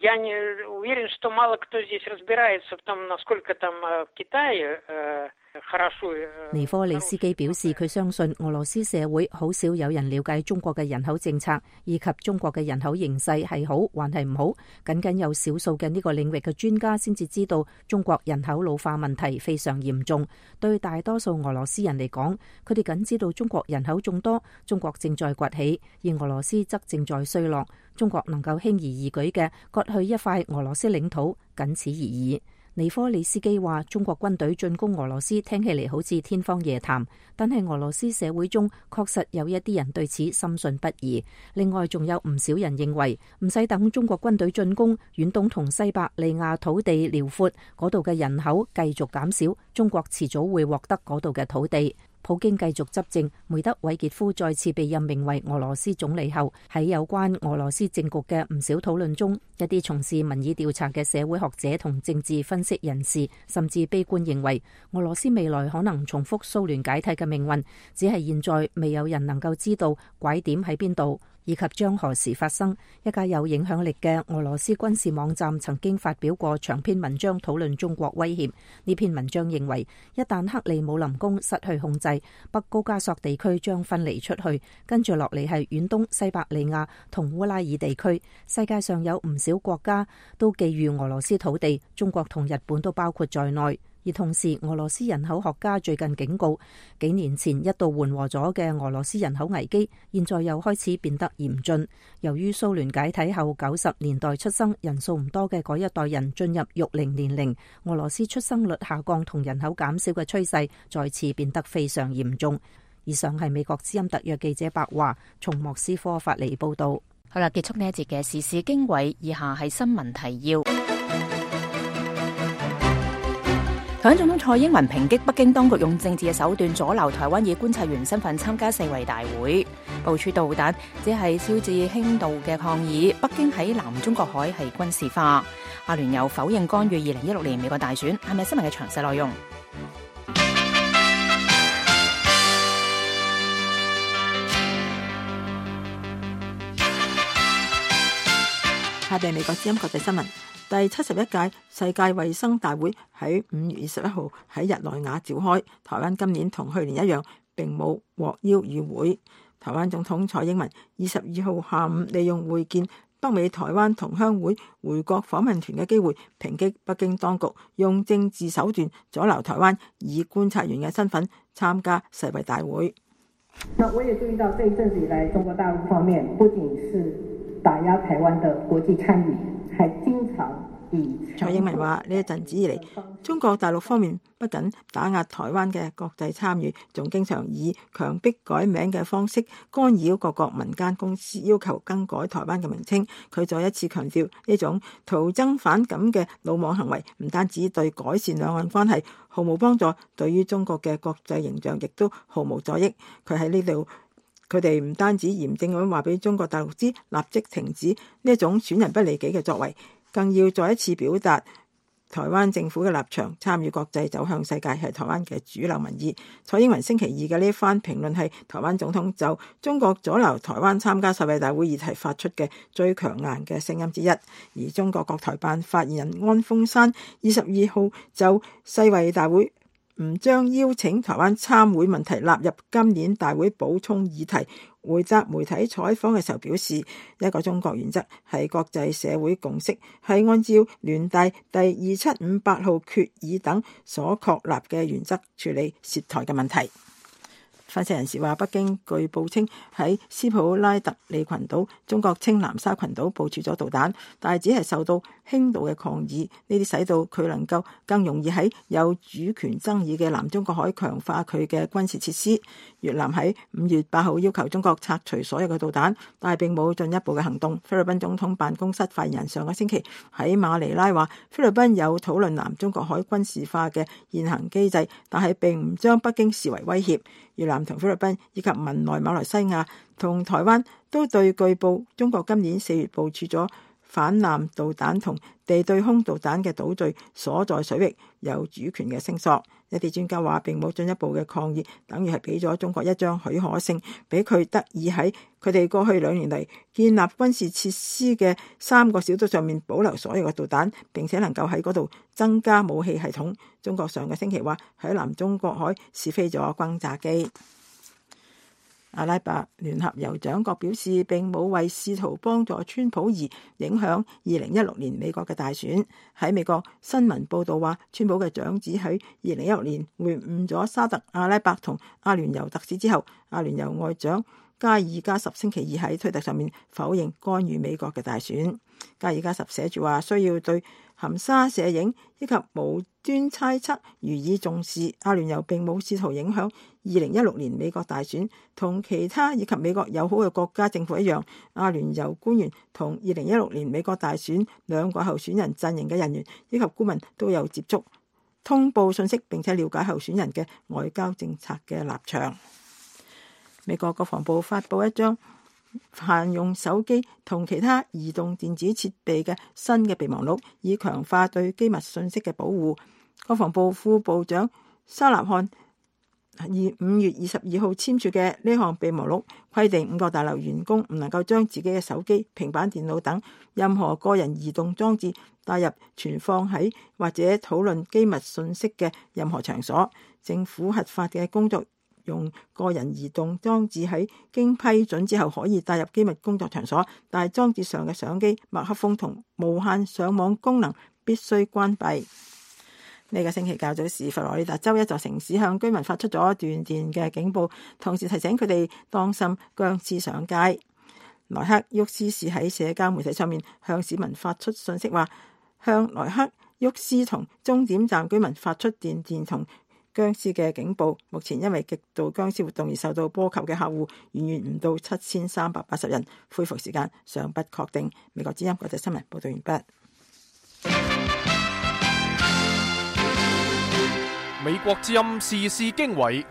尼科里斯基表示，佢相信俄羅斯社會好少有人了解中國嘅人口政策以及中國嘅人口形勢係好還係唔好，僅僅有少數嘅呢個領域嘅專家先至知道中國人口老化問題非常嚴重。對大多數俄羅斯人嚟講，佢哋僅知道中國人口眾多，中國正在崛起，而俄羅斯則正在衰落。中國能夠輕而易舉嘅割去一塊俄羅斯領土，僅此而已。尼科里斯基話，中國軍隊進攻俄羅斯聽起嚟好似天方夜譚，但係俄羅斯社會中確實有一啲人對此深信不疑。另外仲有唔少人認為，唔使等中國軍隊進攻，遠東同西伯利亞土地遼闊，嗰度嘅人口繼續減少，中國遲早會獲得嗰度嘅土地。普京繼續執政，梅德韋傑夫再次被任命為俄羅斯總理後，喺有關俄羅斯政局嘅唔少討論中，一啲從事民意調查嘅社會學者同政治分析人士甚至悲觀認為，俄羅斯未來可能重複蘇聯解體嘅命運，只係現在未有人能夠知道拐點喺邊度，以及將何時發生。一家有影響力嘅俄羅斯軍事網站曾經發表過長篇文章討論中國威脅。呢篇文章認為，一旦克里姆林宮失去控制，北高加索地區將分離出去，跟住落嚟係遠東西伯利亞同烏拉爾地區。世界上有唔少國家都覬覦俄羅斯土地，中國同日本都包括在內。 而同時，俄羅斯人口學家最近警告，幾年前一度緩和咗嘅俄羅斯人口危機，現在又開始變得嚴峻。由於蘇聯解體後九十年代出生人數唔多嘅嗰一代人進入育齡年齡，俄羅斯出生率下降同人口減少嘅趨勢再次變得非常嚴重。以上係美國之音特約記者白華從莫斯科發嚟報道。 好啦，結束呢一節嘅時事經緯，以下係新聞提要。台灣總統蔡英文抨擊北京當局用政治嘅手段阻撓台灣以觀察員身份參加世衛大會，部署導彈只係超至輕度嘅抗議。北京喺南中國海係軍事化。阿聯酋否認干預二零一六年美國大選，係咪新聞嘅詳細內容？ 下邊美國之音國際新聞。第七十一屆世界衛生大會喺五月二十一號喺日內瓦召開。台灣今年同去年一樣，並冇獲邀與會。台灣總統蔡英文二十二號下午利用會見北美台灣同鄉會回國訪問團嘅機會，抨擊北京當局用政治手段阻撓台灣以觀察員嘅身份參加世衛大會。 那我也注意到，這一陣子以來，中國大陸方面不僅是打壓台灣的國際參與，還經常以蔡英文話：呢一陣子以嚟，中國大陸方面不僅打壓台灣嘅國際參與，仲經常以強迫改名嘅方式干擾各個民間公司，要求更改台灣嘅名稱。佢再一次強調，呢種徒增反感嘅魯莽行為，唔單止對改善兩岸關係毫無幫助，對於中國嘅國際形象亦都毫無助益。佢喺呢度。佢哋唔單止嚴正咁話俾中國大陸知，立即停止呢一種損人不利己嘅作為，更要再一次表達台灣政府嘅立場，參與國際走向世界係台灣嘅主流民意。蔡英文星期二嘅呢一番評論係台灣總統就中國阻撓台灣參加世衛大會議題發出嘅最強硬嘅聲音之一。而中國國台辦發言人安峰山二十二號就世衛大會唔將邀請台灣參會問題納入今年大會補充議題，回答媒體採訪嘅時候表示，一個中國原則係國際社會共識，係按照聯大第二七五八號決議等所確立嘅原則處理涉台嘅問題。分析人士話，北京據報稱喺斯普拉特利群島、中國稱南沙群島部署咗導彈，但係只係受到輕度嘅抗議。呢啲使到佢能夠更容易喺有主權爭議嘅南中國海強化佢嘅軍事設施。越南喺五月八號要求中國拆除所有嘅導彈，但係並冇進一步嘅行動。菲律賓總統辦公室發言人上個星期喺馬尼拉話，菲律賓有討論南中國海軍事化嘅現行機制，但係並唔將北京視為威脅。越南同菲律賓以及文萊馬來西亞同台灣都對據報中國今年四月部署咗反艦導彈同地對空導彈嘅島嶼所在水域有主權嘅聲索。一啲專家話，並冇進一步嘅抗議，等於係俾咗中國一張許可證，俾佢得以喺佢哋過去兩年嚟建立軍事設施嘅三個小島上面保留所有嘅導彈，並且能夠喺嗰度增加武器系統。中國上個星期話喺南中國海試飛咗轟炸機。阿拉伯聯合酋長國表示，並冇為試圖幫助川普而影響二零一六年美國嘅大選。喺美國新聞報道話，川普嘅長子喺二零一六年會晤咗沙特阿拉伯同阿聯酋特使之後，阿聯酋外長加爾加什星期二喺推特上面否認干預美國嘅大選。加爾加什寫住話，需要對含沙射影以及無端猜測予以重視。阿聯酋並冇試圖影響二零一六年美國大選，同其他以及美國友好嘅國家政府一樣，阿聯酋官員同二零一六年美國大選兩個候選人陣營嘅人員以及顧問都有接觸，通報信息並且了解候選人嘅外交政策嘅立場。美國國防部發布一張限用手機同其他移動電子設備嘅新嘅備忘錄，以強化對機密信息嘅保護。國防部副部長沙納漢而五月二十二號簽署嘅呢項備忘錄規定，五個大樓員工唔能夠將自己嘅手機、平板電腦等任何個人移動裝置帶入存放喺或者討論機密信息嘅任何場所。政府核發嘅工作用個人移動裝置喺經批准之後可以帶入機密工作場所，但係裝置上嘅相機、麥克風同無線上網功能必須關閉。 呢個星期較早時，佛羅里達州一座城市向居民發出咗斷電嘅警報，同時提醒佢哋當心僵屍上街。萊克沃斯市喺社交媒體上面向市民發出信息，話向萊克沃斯同終點站居民發出斷電同僵屍嘅警報。目前因為極度僵屍活動而受到波及嘅客戶遠遠唔到七千三百八十人，恢復時間尚不確定。美國之音國際新聞報道完畢。 美國之音時事經緯，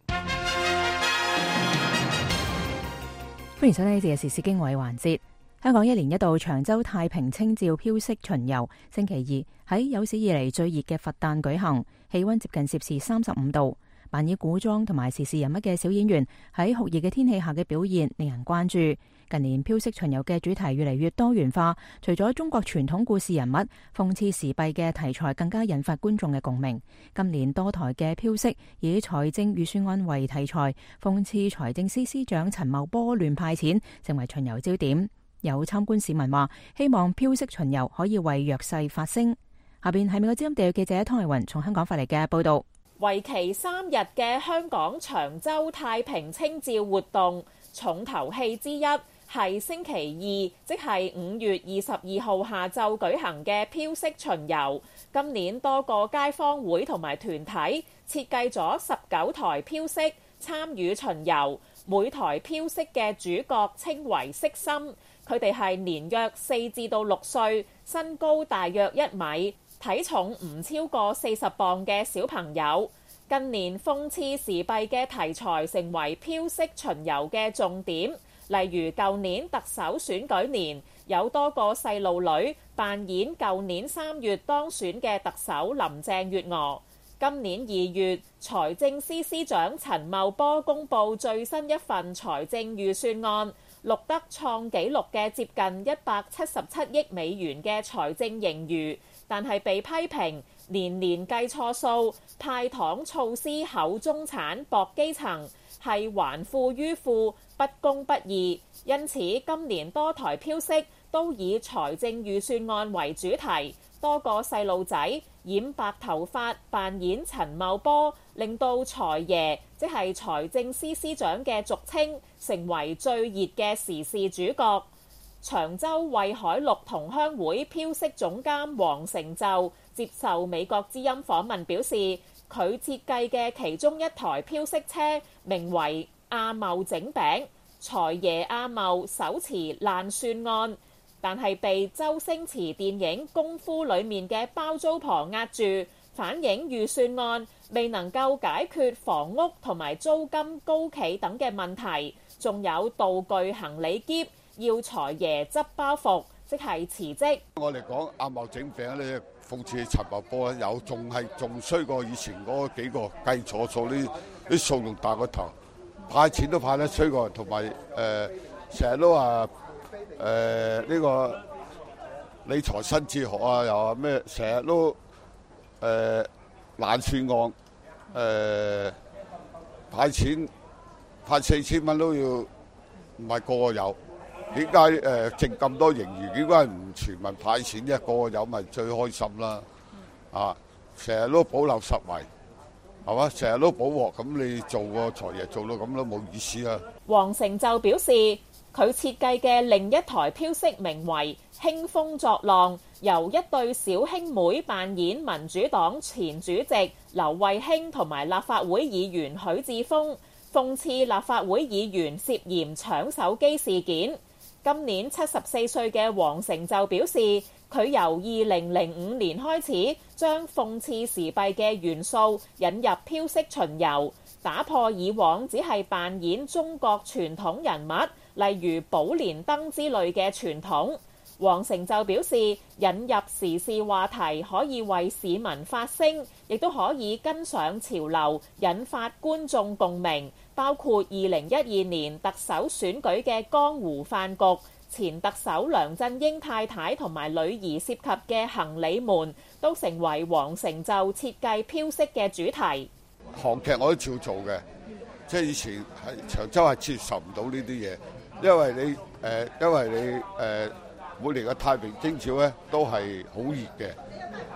歡迎收聽呢節嘅時事經緯環節。香港一年一度長洲太平清醮飄色巡遊，星期二喺有史以嚟最熱嘅佛誕舉行，氣溫接近攝氏三十五度。扮演古裝同埋時事人物嘅小演員喺酷熱嘅天氣下嘅表現令人關注。近年飄色巡遊嘅主題越嚟越多元化，除咗中國傳統故事人物，諷刺時弊嘅題材更加引發觀眾嘅共鳴。今年多台嘅飄色以財政預算案為題材，諷刺財政司司長陳茂波亂派錢，成為巡遊焦點。有參觀市民話，希望飄色巡遊可以為弱勢發聲。下邊係美國之音地約記者湯麗雲從香港發嚟嘅報道。 為期三日嘅香港長洲太平清醮活動重頭戲之一係星期二，即係五月二十二號下晝舉行嘅飄色巡遊。今年多個街坊會同埋團體設計咗十九台飄色參與巡遊，每台飄色嘅主角稱為色心，佢哋係年約四至到六歲，身高大約一米，體重唔超過四十磅嘅小朋友。近年諷刺時弊嘅題材成為飄色巡遊嘅重點，例如舊年特首選舉年，有多個細路女扮演舊年三月當選嘅特首林鄭月娥。今年二月，財政司司長陳茂波公布最新一份財政預算案，錄得創紀錄嘅接近一百七十七億美元嘅財政盈餘，但係被批評年年計錯數，派糖措施厚中產薄基層，係還富於富，不公不義。因此今年多台飄色都以財政預算案為主題，多個細路仔染白頭髮扮演陳茂波，令到財爺即係財政司司長嘅俗稱成為最熱嘅時事主角。長洲惠海綠同鄉會飄色總監黃成就接受美國之音訪問表示，佢設計嘅其中一台飄色車名為阿茂整餅，財爺阿茂手持爛蒜案，但係被周星馳電影功夫裡面嘅包租婆壓住，反映預算案未能夠解決房屋同埋租金高企等嘅問題，仲有道具行李篋要財爺執包袱，即係辭職。 我哋講阿茂整餅咧，諷刺陳茂波有仲係仲衰過以前嗰幾個計錯數，啲啲數仲大過頭，派錢都派得衰過，同埋誒成日都話誒呢個理財新哲學啊，又話咩成日都誒爛算案，誒派錢派四千蚊都要唔係個個有。點解誒剩咁多盈餘？點解唔全民派錢啫？個個有咪最開心啦！啊，成日都保留實惠，係嘛？成日都保鑊，咁你做個財爺做到咁都冇意思啦。 黃成就表示，佢設計嘅另一台飄色名為《興風作浪》，由一對小兄妹扮演民主黨前主席劉慧卿同埋立法會議員許智峰，諷刺立法會議員涉嫌搶手機事件。今年七十四歲嘅黃成就表示，佢由二零零五年開始將諷刺時弊嘅元素引入飄色巡遊，打破以往只係扮演中國傳統人物，例如寶蓮燈之類嘅傳統。黃成就表示，引入時事話題可以為市民發聲，亦都可以跟上潮流，引發觀眾共鳴。包括二零一二年特首選舉嘅江湖飯局，前特首梁振英太太同埋女兒涉及嘅行李門，都成為黃成就設計飄色嘅主題。 韓劇我都照做嘅，即係以前喺長洲係接受唔到呢啲嘢，因為你誒、呃，因為你誒、呃，每年嘅太平清醮咧都係好熱嘅，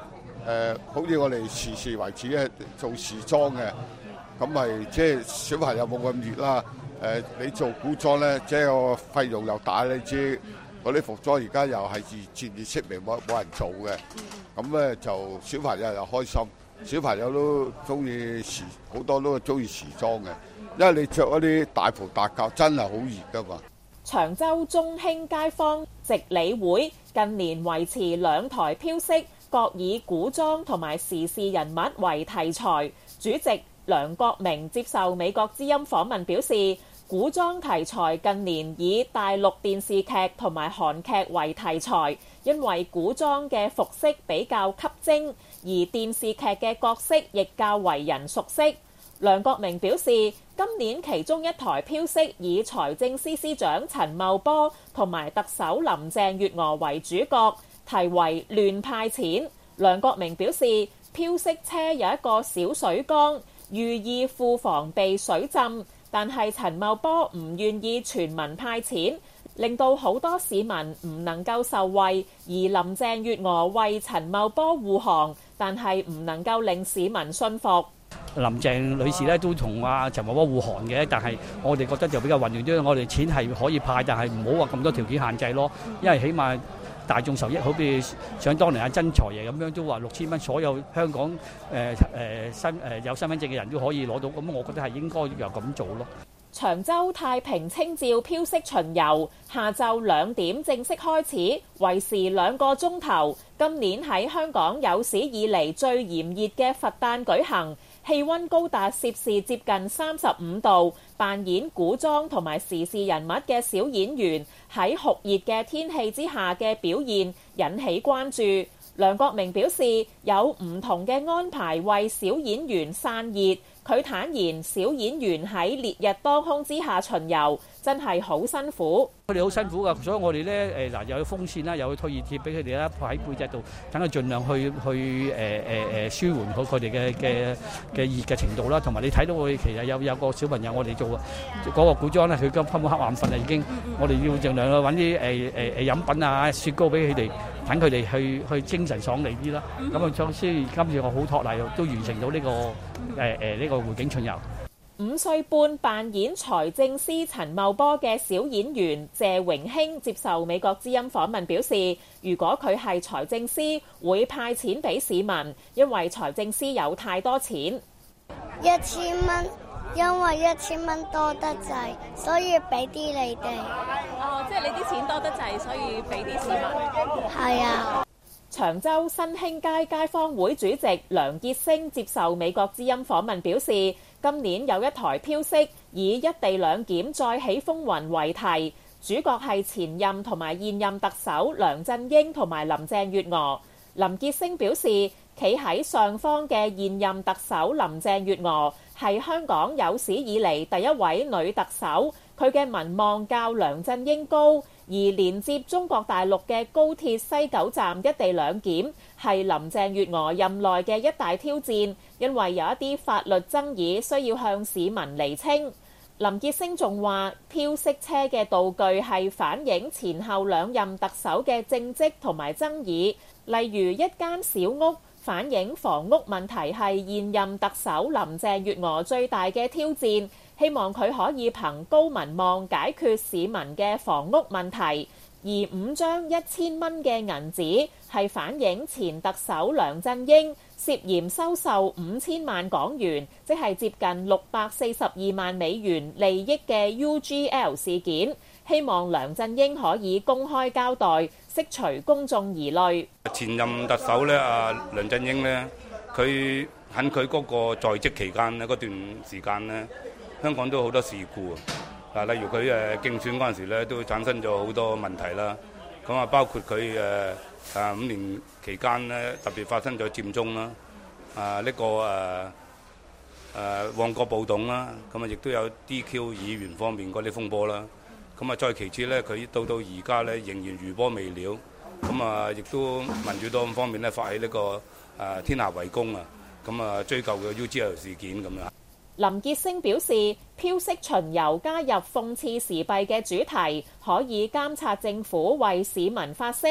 誒，好似我哋時時為止咧做時裝嘅，咁咪即係小朋友冇咁熱啦。誒，你做古裝咧，即係個費用又大，你知嗰啲服裝而家又係漸漸式微，冇冇人做嘅。咁咧就小朋友又開心，小朋友都中意時，好多都中意時裝嘅，因為你着嗰啲大袍大褂真係好熱㗎嘛。 長洲中興街坊直理會近年維持兩台飄色，各以古裝同埋時事人物為題材。主席梁國明接受美國之音訪問表示，古裝題材近年以大陸電視劇同埋韓劇為題材，因為古裝嘅服飾比較吸睛，而電視劇嘅角色亦較為人熟悉。梁國明表示，今年其中一台飄色以財政司司長陳茂波同埋特首林鄭月娥為主角，題為亂派錢。梁國明表示，飄色車有一個小水缸，寓意庫房被水浸，但係陳茂波唔願意全民派錢，令到好多市民唔能夠受惠，而林鄭月娥為陳茂波護航，但係唔能夠令市民信服。 林鄭女士咧都同阿陳茂波護航嘅，但係我哋覺得就比較混亂啲。我哋錢係可以派，但係唔好話咁多條件限制咯，因為起碼大眾受益。好似想當年阿曾財爺咁樣都話六千蚊，所有香港誒誒身誒有身份證嘅人都可以攞到，咁我覺得係應該又咁做咯。 長洲太平清醮飄色巡遊下晝兩點正式開始，為時兩個鐘頭。今年喺香港有史以嚟最炎熱嘅佛誕舉行，氣溫高達攝氏接近三十五度。扮演古裝同埋時事人物嘅小演員喺酷熱嘅天氣之下嘅表現引起關注。梁國明表示，有唔同嘅安排為小演員散熱。佢坦言，小演員喺烈日當空之下巡遊真係好辛苦。 佢哋好辛苦㗎，所以我哋咧誒嗱又有風扇啦，又有退熱貼俾佢哋啦，喺背脊度，等佢盡量去去誒誒誒舒緩好佢哋嘅嘅嘅熱嘅程度啦。同埋你睇到佢其實有有個小朋友，我哋做嗰個古裝咧，佢根本黑眼瞓啦已經。我哋要盡量去揾啲誒誒誒飲品啊、雪糕俾佢哋，等佢哋去去精神爽利啲啦。咁啊，所以今次我好托賴都完成到呢個誒誒呢個匯景巡遊。 五歲半扮演財政司陳茂波嘅小演員謝榮興接受美國之音訪問表示，如果佢係財政司，會派錢俾市民，因為財政司有太多錢。 一千蚊，因為一千蚊多得滯，所以俾啲你哋。 哦，即係你啲錢多得滯，所以俾啲市民。 係啊。 長洲新興街街坊會主席梁傑星接受美國之音訪問表示，今年有一台飄色以一地兩檢再起風雲為題，主角係前任同埋現任特首梁振英同埋林鄭月娥。林傑星表示，企喺上方嘅現任特首林鄭月娥係香港有史以嚟第一位女特首，佢嘅民望較梁振英高。而連接中國大陸嘅高鐵西九站一地兩檢係林鄭月娥任內嘅一大挑戰，因為有一啲法律爭議需要向市民釐清。林傑星仲話，飄色車嘅道具係反映前後兩任特首嘅政績同埋爭議，例如一間小屋反映房屋問題係現任特首林鄭月娥最大嘅挑戰。希望佢可以憑高民望解決市民嘅房屋問題，而五張一千蚊嘅銀紙係反映前特首梁振英涉嫌收受五千萬港元，即係接近六百四十二萬美元利益嘅 U G L 事件。希望梁振英可以公開交代，釋除公眾疑慮。 前任特首咧，阿梁振英咧，佢喺佢嗰個在職期間咧，嗰段時間咧，香港都好多事故啊！嗱，例如佢誒競選嗰陣時咧，都產生咗好多問題啦。咁啊，包括佢誒誒五年期間咧，特別發生咗佔中啦，啊呢個誒誒旺角暴動啦，咁啊亦都有 D Q 議員方面嗰啲風波啦。咁啊，再其次咧，佢到到而家咧仍然餘波未了。咁啊，亦都民主黨方面咧發起呢個誒天下圍攻啊，咁啊追究嘅 U G L 事件咁樣。 林傑星表示，飄色巡遊加入諷刺時弊嘅主題，可以監察政府為市民發聲，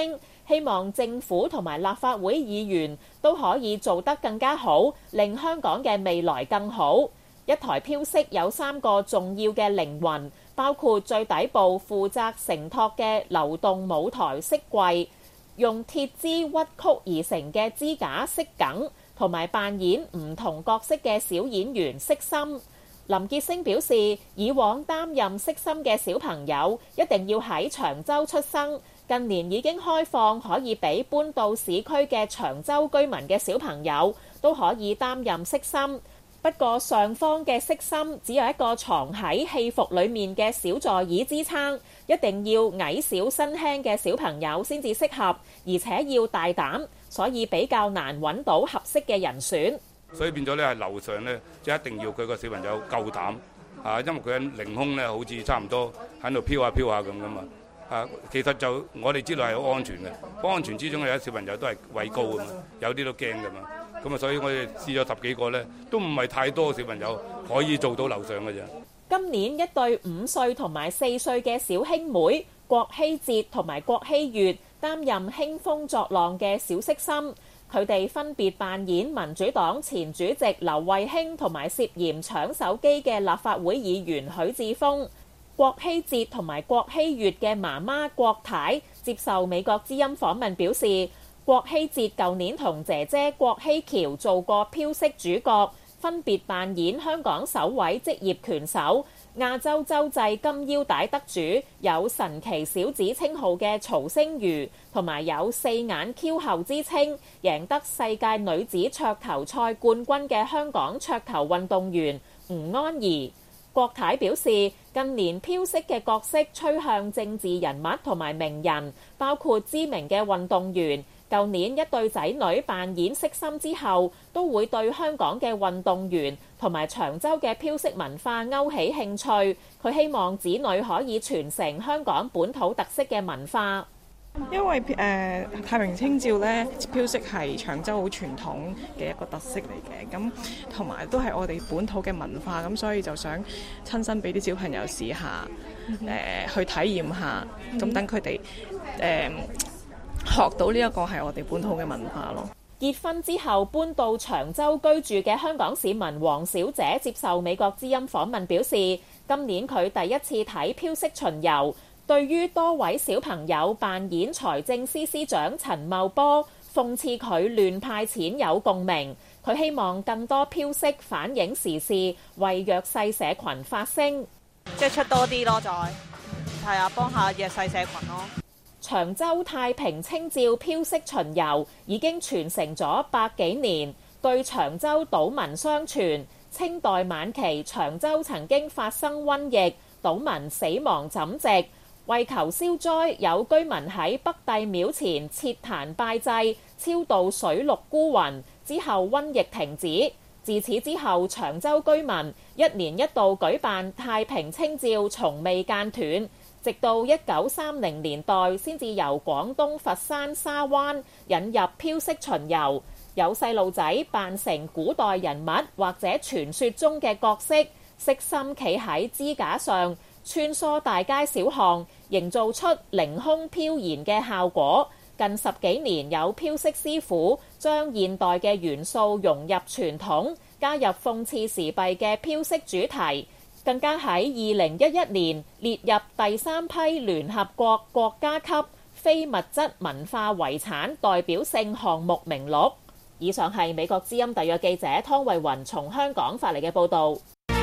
希望政府同埋立法會議員都可以做得更加好，令香港嘅未來更好。一台飄色有三個重要嘅靈魂，包括最底部負責承托嘅流動舞台飾櫃，用鐵枝屈曲而成嘅支架飾梗，同埋扮演唔同角色嘅小演員飾心。林傑星表示，以往擔任飾心嘅小朋友一定要喺長洲出生，近年已經開放可以俾搬到市區嘅長洲居民嘅小朋友都可以擔任飾心。不過上方嘅飾心只有一個藏喺戲服裡面嘅小座椅支撐，一定要矮小身輕嘅小朋友先至適合，而且要大膽，所以比較難揾到合適嘅人選。 所以變咗咧係樓上咧，即係一定要佢個小朋友夠膽啊，因為佢喺凌空咧，好似差唔多喺度飄下飄下咁噶嘛。啊，其實就我哋知道係好安全嘅，安全之中有啲小朋友都係畏高噶嘛，有啲都驚噶嘛。咁啊，所以我哋試咗十幾個咧，都唔係太多小朋友可以做到樓上嘅啫。 今年一對五歲同埋四歲嘅小兄妹郭希哲同埋郭希月擔任興風作浪嘅小飾心，佢哋分別扮演民主黨前主席劉慧卿同埋涉嫌搶手機嘅立法會議員許智峰。郭希哲同埋郭希月嘅媽媽郭太接受美國之音訪問表示，郭希哲舊年同姐姐郭希喬做過飄色主角，分別扮演香港首位職業拳手、亞洲洲際金腰帶得主、有神奇小子稱號嘅曹星如，同埋有四眼 Q 后之稱，贏得世界女子桌球賽冠軍嘅香港桌球運動員吳安儀。郭太表示，近年飄色嘅角色趨向政治人物同埋名人，包括知名嘅運動員。舊年一對仔女扮演飾心之後，都會對香港嘅運動員同埋長洲嘅飄色文化勾起興趣。佢希望子女可以傳承香港本土特色嘅文化。 因為誒、呃、太平清醮咧，飄色係長洲好傳統嘅一個特色嚟嘅，咁同埋都係我哋本土嘅文化，咁所以就想親身俾啲小朋友試下，誒、呃、去體驗下，咁等佢哋誒學到呢一個係我哋本土嘅文化咯。 結婚之後搬到長洲居住嘅香港市民黃小姐接受美國之音訪問表示，今年佢第一次睇飄色巡遊。對於多位小朋友扮演財政司司長陳茂波，諷刺佢亂派錢有共鳴。佢希望更多飄色反映時事，為弱勢社群發聲， 即係出多啲咯，再係啊，幫下弱勢社群咯。 長洲太平清醮飄色巡遊已經傳承咗百幾年，據長洲島民相傳，清代晚期長洲曾經發生瘟疫，島民死亡枕席。為求消災，有居民喺北帝廟前設壇拜祭，超度水陸孤魂，之後瘟疫停止。自此之後，長洲居民一年一度舉辦太平清醮，從未間斷，直到一九三零年代先至由廣東佛山沙灣引入飄色巡遊，有細路仔扮成古代人物或者傳說中嘅角色，悉心企喺支架上，穿梭大街小巷，營造出凌空飄然嘅效果。近十幾年有飄色師傅將現代嘅元素融入傳統，加入諷刺時弊嘅飄色主題，更加喺二零一一年列入第三批聯合國國家級非物質文化遺產代表性項目名錄。以上係美國之音特約記者湯慧雲從香港發嚟嘅報導。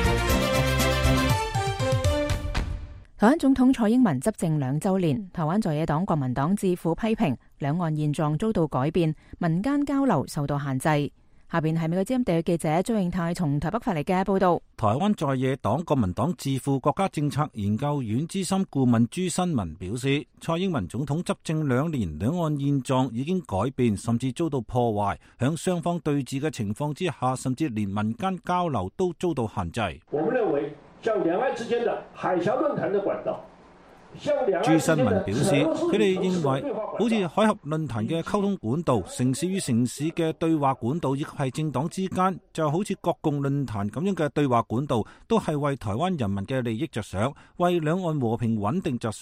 台灣總統蔡英文執政兩週年，台灣在野黨國民黨智庫批評兩岸現狀遭到改變，民間交流受到限制。下邊係美國之音特約記者張永泰從台北發嚟嘅報導。 台灣在野黨國民黨智庫國家政策研究院資深顧問朱新文表示，蔡英文總統執政兩年，兩岸現狀已經改變，甚至遭到破壞。響雙方對峙嘅情況之下，甚至連民間交流都遭到限制。 我們認為像兩岸之間的海峽論壇的管道， 朱新文表示，佢哋認為好似海峽論壇嘅溝通管道、城市與城市嘅對話管道，以及係政黨之間就好似國共論壇咁樣嘅對話管道，都係為台灣人民嘅利益着想，為兩岸和平穩定着想。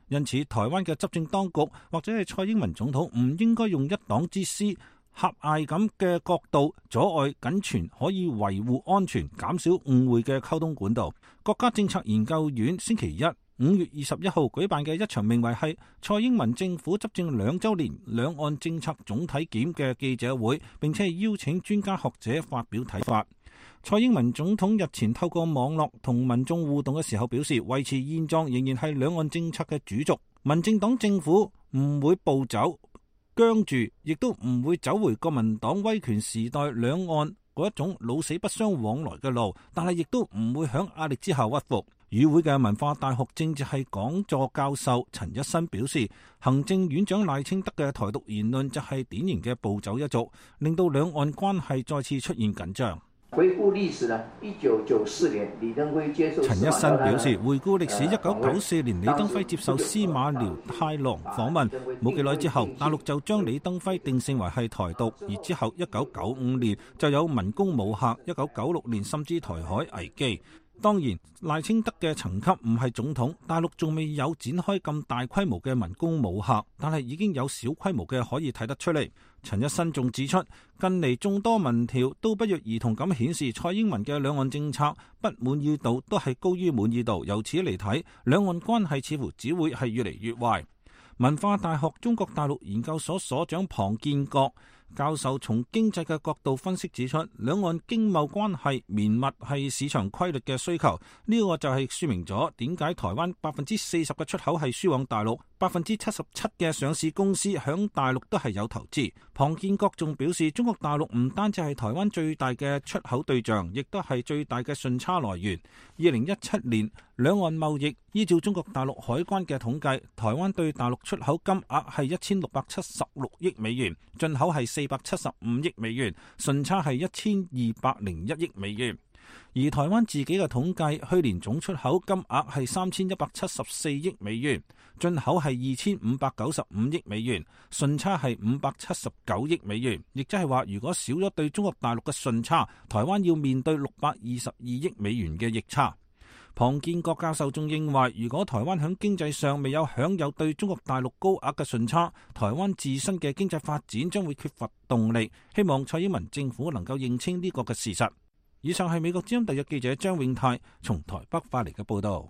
因此台灣嘅執政當局或者係蔡英文總統唔應該用一黨之私、狹隘咁嘅角度阻礙僅存可以維護安全、減少誤會嘅溝通管道。國家政策研究院星期一五月二十一號舉辦嘅一場名為係蔡英文政府執政兩週年兩岸政策總體檢嘅記者會，並且係邀請專家學者發表睇法。蔡英文總統日前透過網絡同民眾互動嘅時候表示，維持現狀仍然係兩岸政策嘅主軸，民進黨政府唔會暴走僵住，亦都唔會走回國民黨威權時代兩岸嗰一種老死不相往來嘅路，但係亦都唔會響壓力之下屈服。與會嘅文化大學政治系講座教授陳一新表示，行政院長賴清德嘅台獨言論就係典型嘅暴走一族，令到兩岸關係再次出現緊張。 回顧歷史呢，一九九四年李登輝接受。 陳一新表示，回顧歷史，一九九四年李登輝接受司馬遼太郎訪問，冇幾耐之後，大陸就將李登輝定性為係台獨，而之後一九九五年就有文攻武嚇，一九九六年甚至台海危機。當然，賴清德嘅層級唔係總統，大陸仲未有展開咁大規模嘅文攻武嚇，但係已經有小規模嘅可以睇得出嚟。陳一新仲指出，近嚟眾多民調都不約而同咁顯示，蔡英文嘅兩岸政策不滿意度都係高於滿意度，由此嚟睇，兩岸關係似乎只會係越嚟越壞。文化大學中國大陸研究所所長龐建國教授從經濟嘅角度分析指出，兩岸經貿關係綿密係市場規律嘅需求，呢、這個就係說明咗點解台灣百分之四十嘅出口係輸往大陸，百分之七十七嘅上市公司響大陸都係有投資。龐建國仲表示，中國大陸唔單止係台灣最大嘅出口對象，亦都係最大嘅順差來源。二零一七年兩岸貿易依照中國大陸海關嘅統計，台灣對大陸出口金額係一千六百七十六億美元，進口係四百七十五億美元，順差係一千二百零一億美元。而台灣自己嘅統計，去年總出口金額係三千一百七十四億美元，進口係二千五百九十五億美元，順差係五百七十九億美元。亦即係話，如果少咗對中國大陸嘅順差，台灣要面對六百二十二億美元嘅逆差。龐建國教授仲認為，如果台灣喺經濟上未有享有對中國大陸高額嘅順差，台灣自身嘅經濟發展將會缺乏動力。希望蔡英文政府能夠認清呢個嘅事實。以上係美國之音特約記者張永泰從台北發嚟嘅報道。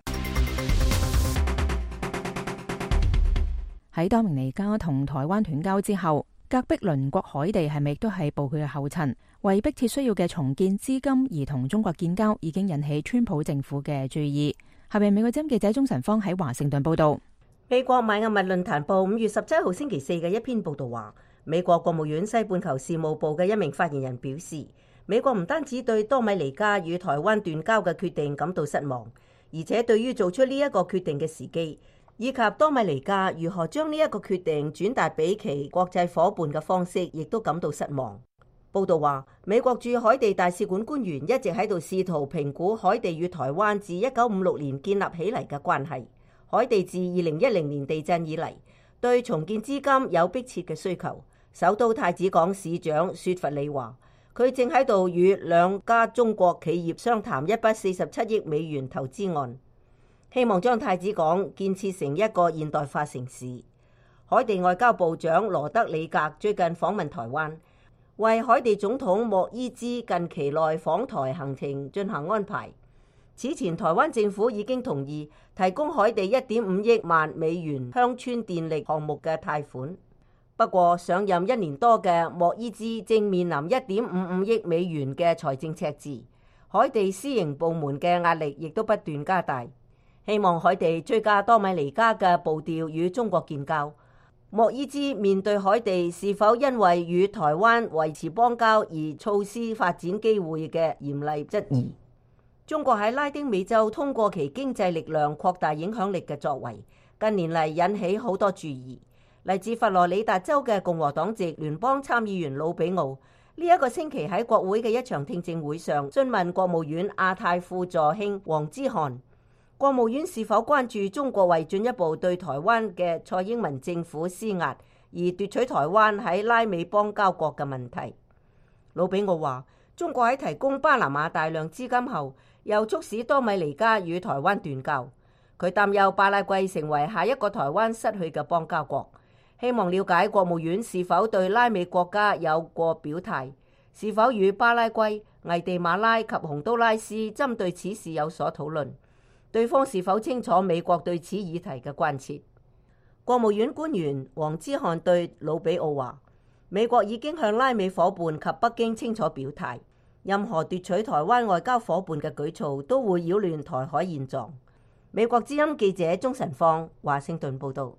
喺多明尼加同台灣斷交之後，隔壁鄰國海地係咪都係步佢嘅後塵？為迫切需要嘅重建資金而同中國建交，已經引起川普政府嘅注意。下邊美國之音記者鍾晨芳喺華盛頓報道。 美國邁阿密論壇報五月十七號星期四嘅一篇報道話，美國國務院西半球事務部嘅一名發言人表示，美國唔單止對多米尼加與台灣斷交嘅決定感到失望，而且對於做出呢一個決定嘅時機，以及多米尼加如何將呢一個決定轉達俾其國際夥伴嘅方式，亦都感到失望。報道話，美國駐海地大使館官員一直喺度試圖評估海地與台灣自一九五六年建立起嚟嘅關係。海地自二零一零年地震以嚟，對重建資金有迫切嘅需求。首都太子港市長雪佛里話，佢正喺度與兩家中國企業商談一筆四十七億美元投資案，希望將太子港建設成一個現代化城市。海地外交部長羅德里格最近訪問台灣，為海地總統莫伊茲近期內訪台行程進行安排。此前台灣政府已經同意提供海地一點五億萬美元鄉村電力項目嘅貸款。不過上任一年多嘅莫伊茲正面臨一點五五億美元嘅財政赤字，海地私營部門嘅壓力亦都不斷加大，希望海地追加多米尼加嘅步調與中國建交。莫伊茲面對海地是否因為與台灣維持邦交而錯失發展機會嘅嚴厲質疑。中國喺拉丁美洲通過其經濟力量擴大影響力嘅作為，近年嚟引起好多注意。嚟自佛羅里達州嘅共和黨籍聯邦參議員魯比奧呢一個星期喺國會嘅一場聽證會上詢問國務院亞太副助卿黃之翰，國務院是否關注中國為進一步對台灣嘅蔡英文政府施壓而奪取台灣喺拉美邦交國嘅問題。魯比奧話，中國喺提供巴拿馬大量資金後，又促使多米尼加與台灣斷交。 佢擔憂巴拉圭成為下一個台灣失去嘅邦交國，希望了解國務院是否對拉美國家有過表態，是否與巴拉圭、危地馬拉及洪都拉斯針對此事有所討論，對方是否清楚美國對此議題嘅關切。國務院官員黃之翰對魯比奧話，美國已經向拉美夥伴及北京清楚表態，任何奪取台灣外交夥伴嘅舉措都會擾亂台海現狀。美國之音記者鍾晨芳華盛頓報道。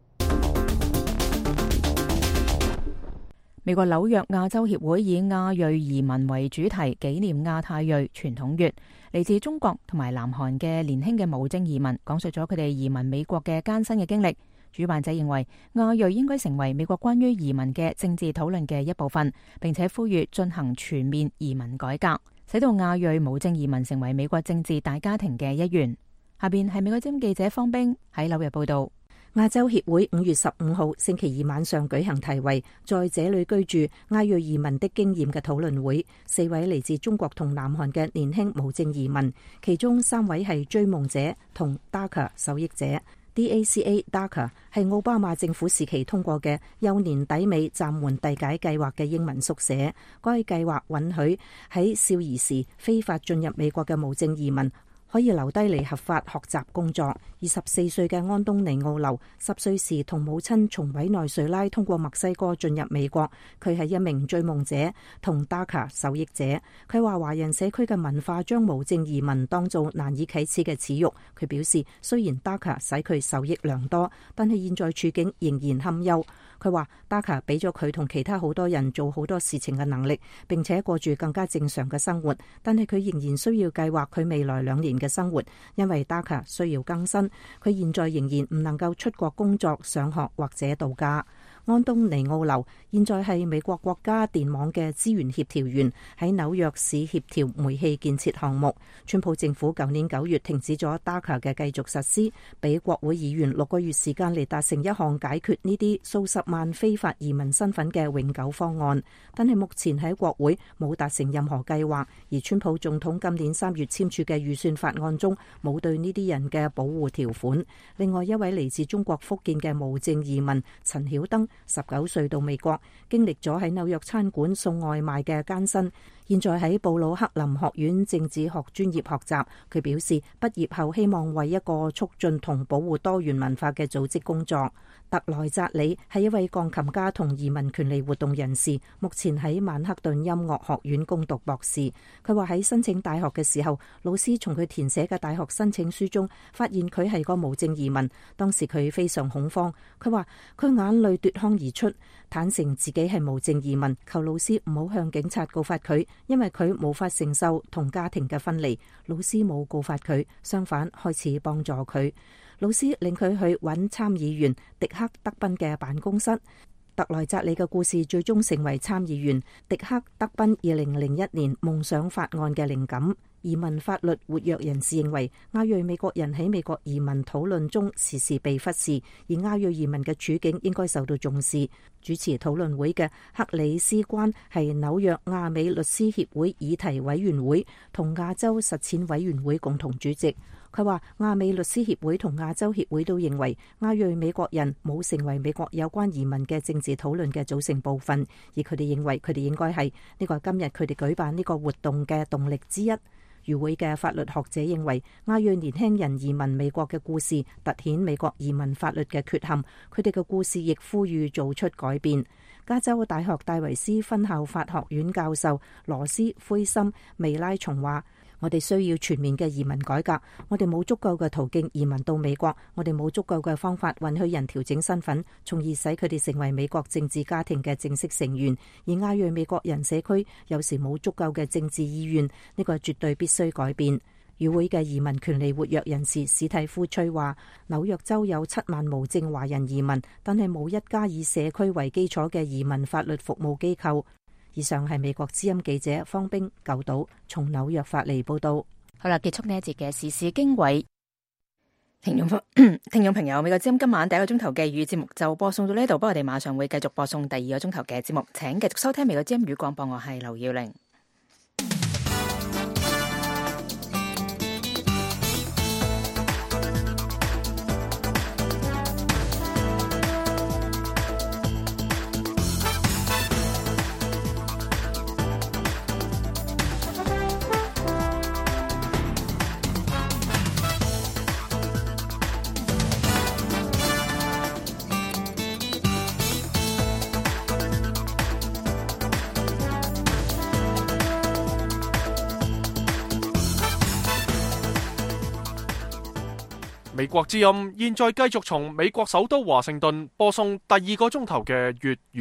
美國紐約亞洲協會以亞裔移民為主題，紀念亞太裔傳統月。嚟自中國同埋南韓嘅年輕嘅無證移民講述咗佢哋移民美國嘅艱辛嘅經歷。主辦者認為亞裔應該成為美國關於移民嘅政治討論嘅一部分，並且呼籲進行全面移民改革，使到亞裔無證移民成為美國政治大家庭嘅一員。下邊係美國之音記者方冰喺紐約報道。 亞洲協會五月十五號星期二晚上舉行題為在這裏居住亞裔移民的經驗嘅討論會，四位嚟自中國同南韓嘅年輕無證移民，其中三位係追夢者同 D A C A 受益者。D A C A D A C A 係奧巴馬政府時期通過嘅幼年底尾暫緩遞解計劃嘅英文縮寫。該計劃允許喺少兒時非法進入美國嘅無證移民可以留低嚟合法學習工作。二十四歲嘅安東尼奧留十歲時同母親從委內瑞拉通過墨西哥進入美國，佢係一名追夢者同 D A C A 受益者。佢話華人社區嘅文化將無證移民當做難以啟齒嘅恥辱。佢表示雖然 D A C A 使佢受益良多，但係現在處境仍然堪憂。佢話 D A C A 俾咗佢同其他好多人做好多事情嘅能力，並且過住更加正常嘅生活，但係佢仍然需要計劃佢未來兩年嘅生活，因為 D A C A 需要更新。佢現在仍然唔能夠出國工作、上學或者度假。安東尼奧留現在係美國國家電網嘅資源協調員，喺紐約市協調煤氣建設項目。川普政府舊年九月停止咗 D A C A 嘅繼續實施，俾國會議員六個月時間嚟達成一項解決呢啲數十萬非法移民身份嘅永久方案，但係目前喺國會冇達成任何計劃，而川普總統今年三月簽署嘅預算法案中冇對呢啲人嘅保護條款。另外一位嚟自中國福建嘅無證移民陳曉登，十九歲到美國，經歷咗喺紐約餐館送外賣嘅艱辛，現在喺布魯克林學院政治學專業學習。佢表示畢業後希望為一個促進同保護多元文化嘅組織工作。特萊扎里係一位鋼琴家同移民權利活動人士，目前喺曼克頓音樂學院攻讀博士。佢話喺申請大學嘅時候，老師從佢填寫嘅大學申請書中發現佢係個無證移民，當時佢非常恐慌。佢話佢眼淚奪眶而出，坦承自己係無證移民，求老師唔好向警察告發佢，因為佢無法承受同家庭嘅分離。老師冇告發佢，相反開始幫助佢。老師令佢去揾參議員迪克德賓嘅辦公室。特萊扎里嘅故事最終成為參議員迪克德賓二零零一年夢想法案嘅靈感。移民法律活躍人士認為，亞裔美國人喺美國移民討論中時時被忽視，而亞裔移民嘅處境應該受到重視。主持討論會嘅克里斯關係紐約亞美律師協會議題委員會同亞洲實踐委員會共同主席。佢話亞美律師協會同亞洲協會都認為亞裔美國人冇成為美國有關移民嘅政治討論嘅組成部分，而佢哋認為佢哋應該係呢個係今日佢哋舉辦呢個活動嘅動力之一。與會嘅法律學者認為亞裔年輕人移民美國嘅故事凸顯美國移民法律嘅缺陷，佢哋嘅故事亦呼籲做出改變。加州大學戴維斯分校法學院教授羅斯灰森微拉松話，我哋需要全面嘅移民改革，我哋冇足夠嘅途徑移民到美國，我哋冇足夠嘅方法允許人調整身份，從而使佢哋成為美國政治家庭嘅正式成員。而亞裔美國人社區有時冇足夠嘅政治意願，呢個絕對必須改變。與會嘅移民權利活躍人士史蒂夫崔話，紐約州有七萬無證華人移民，但係冇一家以社區為基礎嘅移民法律服務機構。以上係美國之音記者方冰九島從紐約發嚟報道。 好啦，結束呢一節嘅時事經緯。聽眾聽眾朋友，美國之音今晚第一個鐘頭嘅粵語節目就播送到呢度，不過我哋馬上會繼續播送第二個鐘頭嘅節目，請繼續收聽美國之音語廣播，我係劉耀玲。 美國之音現在繼續從美國首都華盛頓播送第二個鐘頭嘅粵語。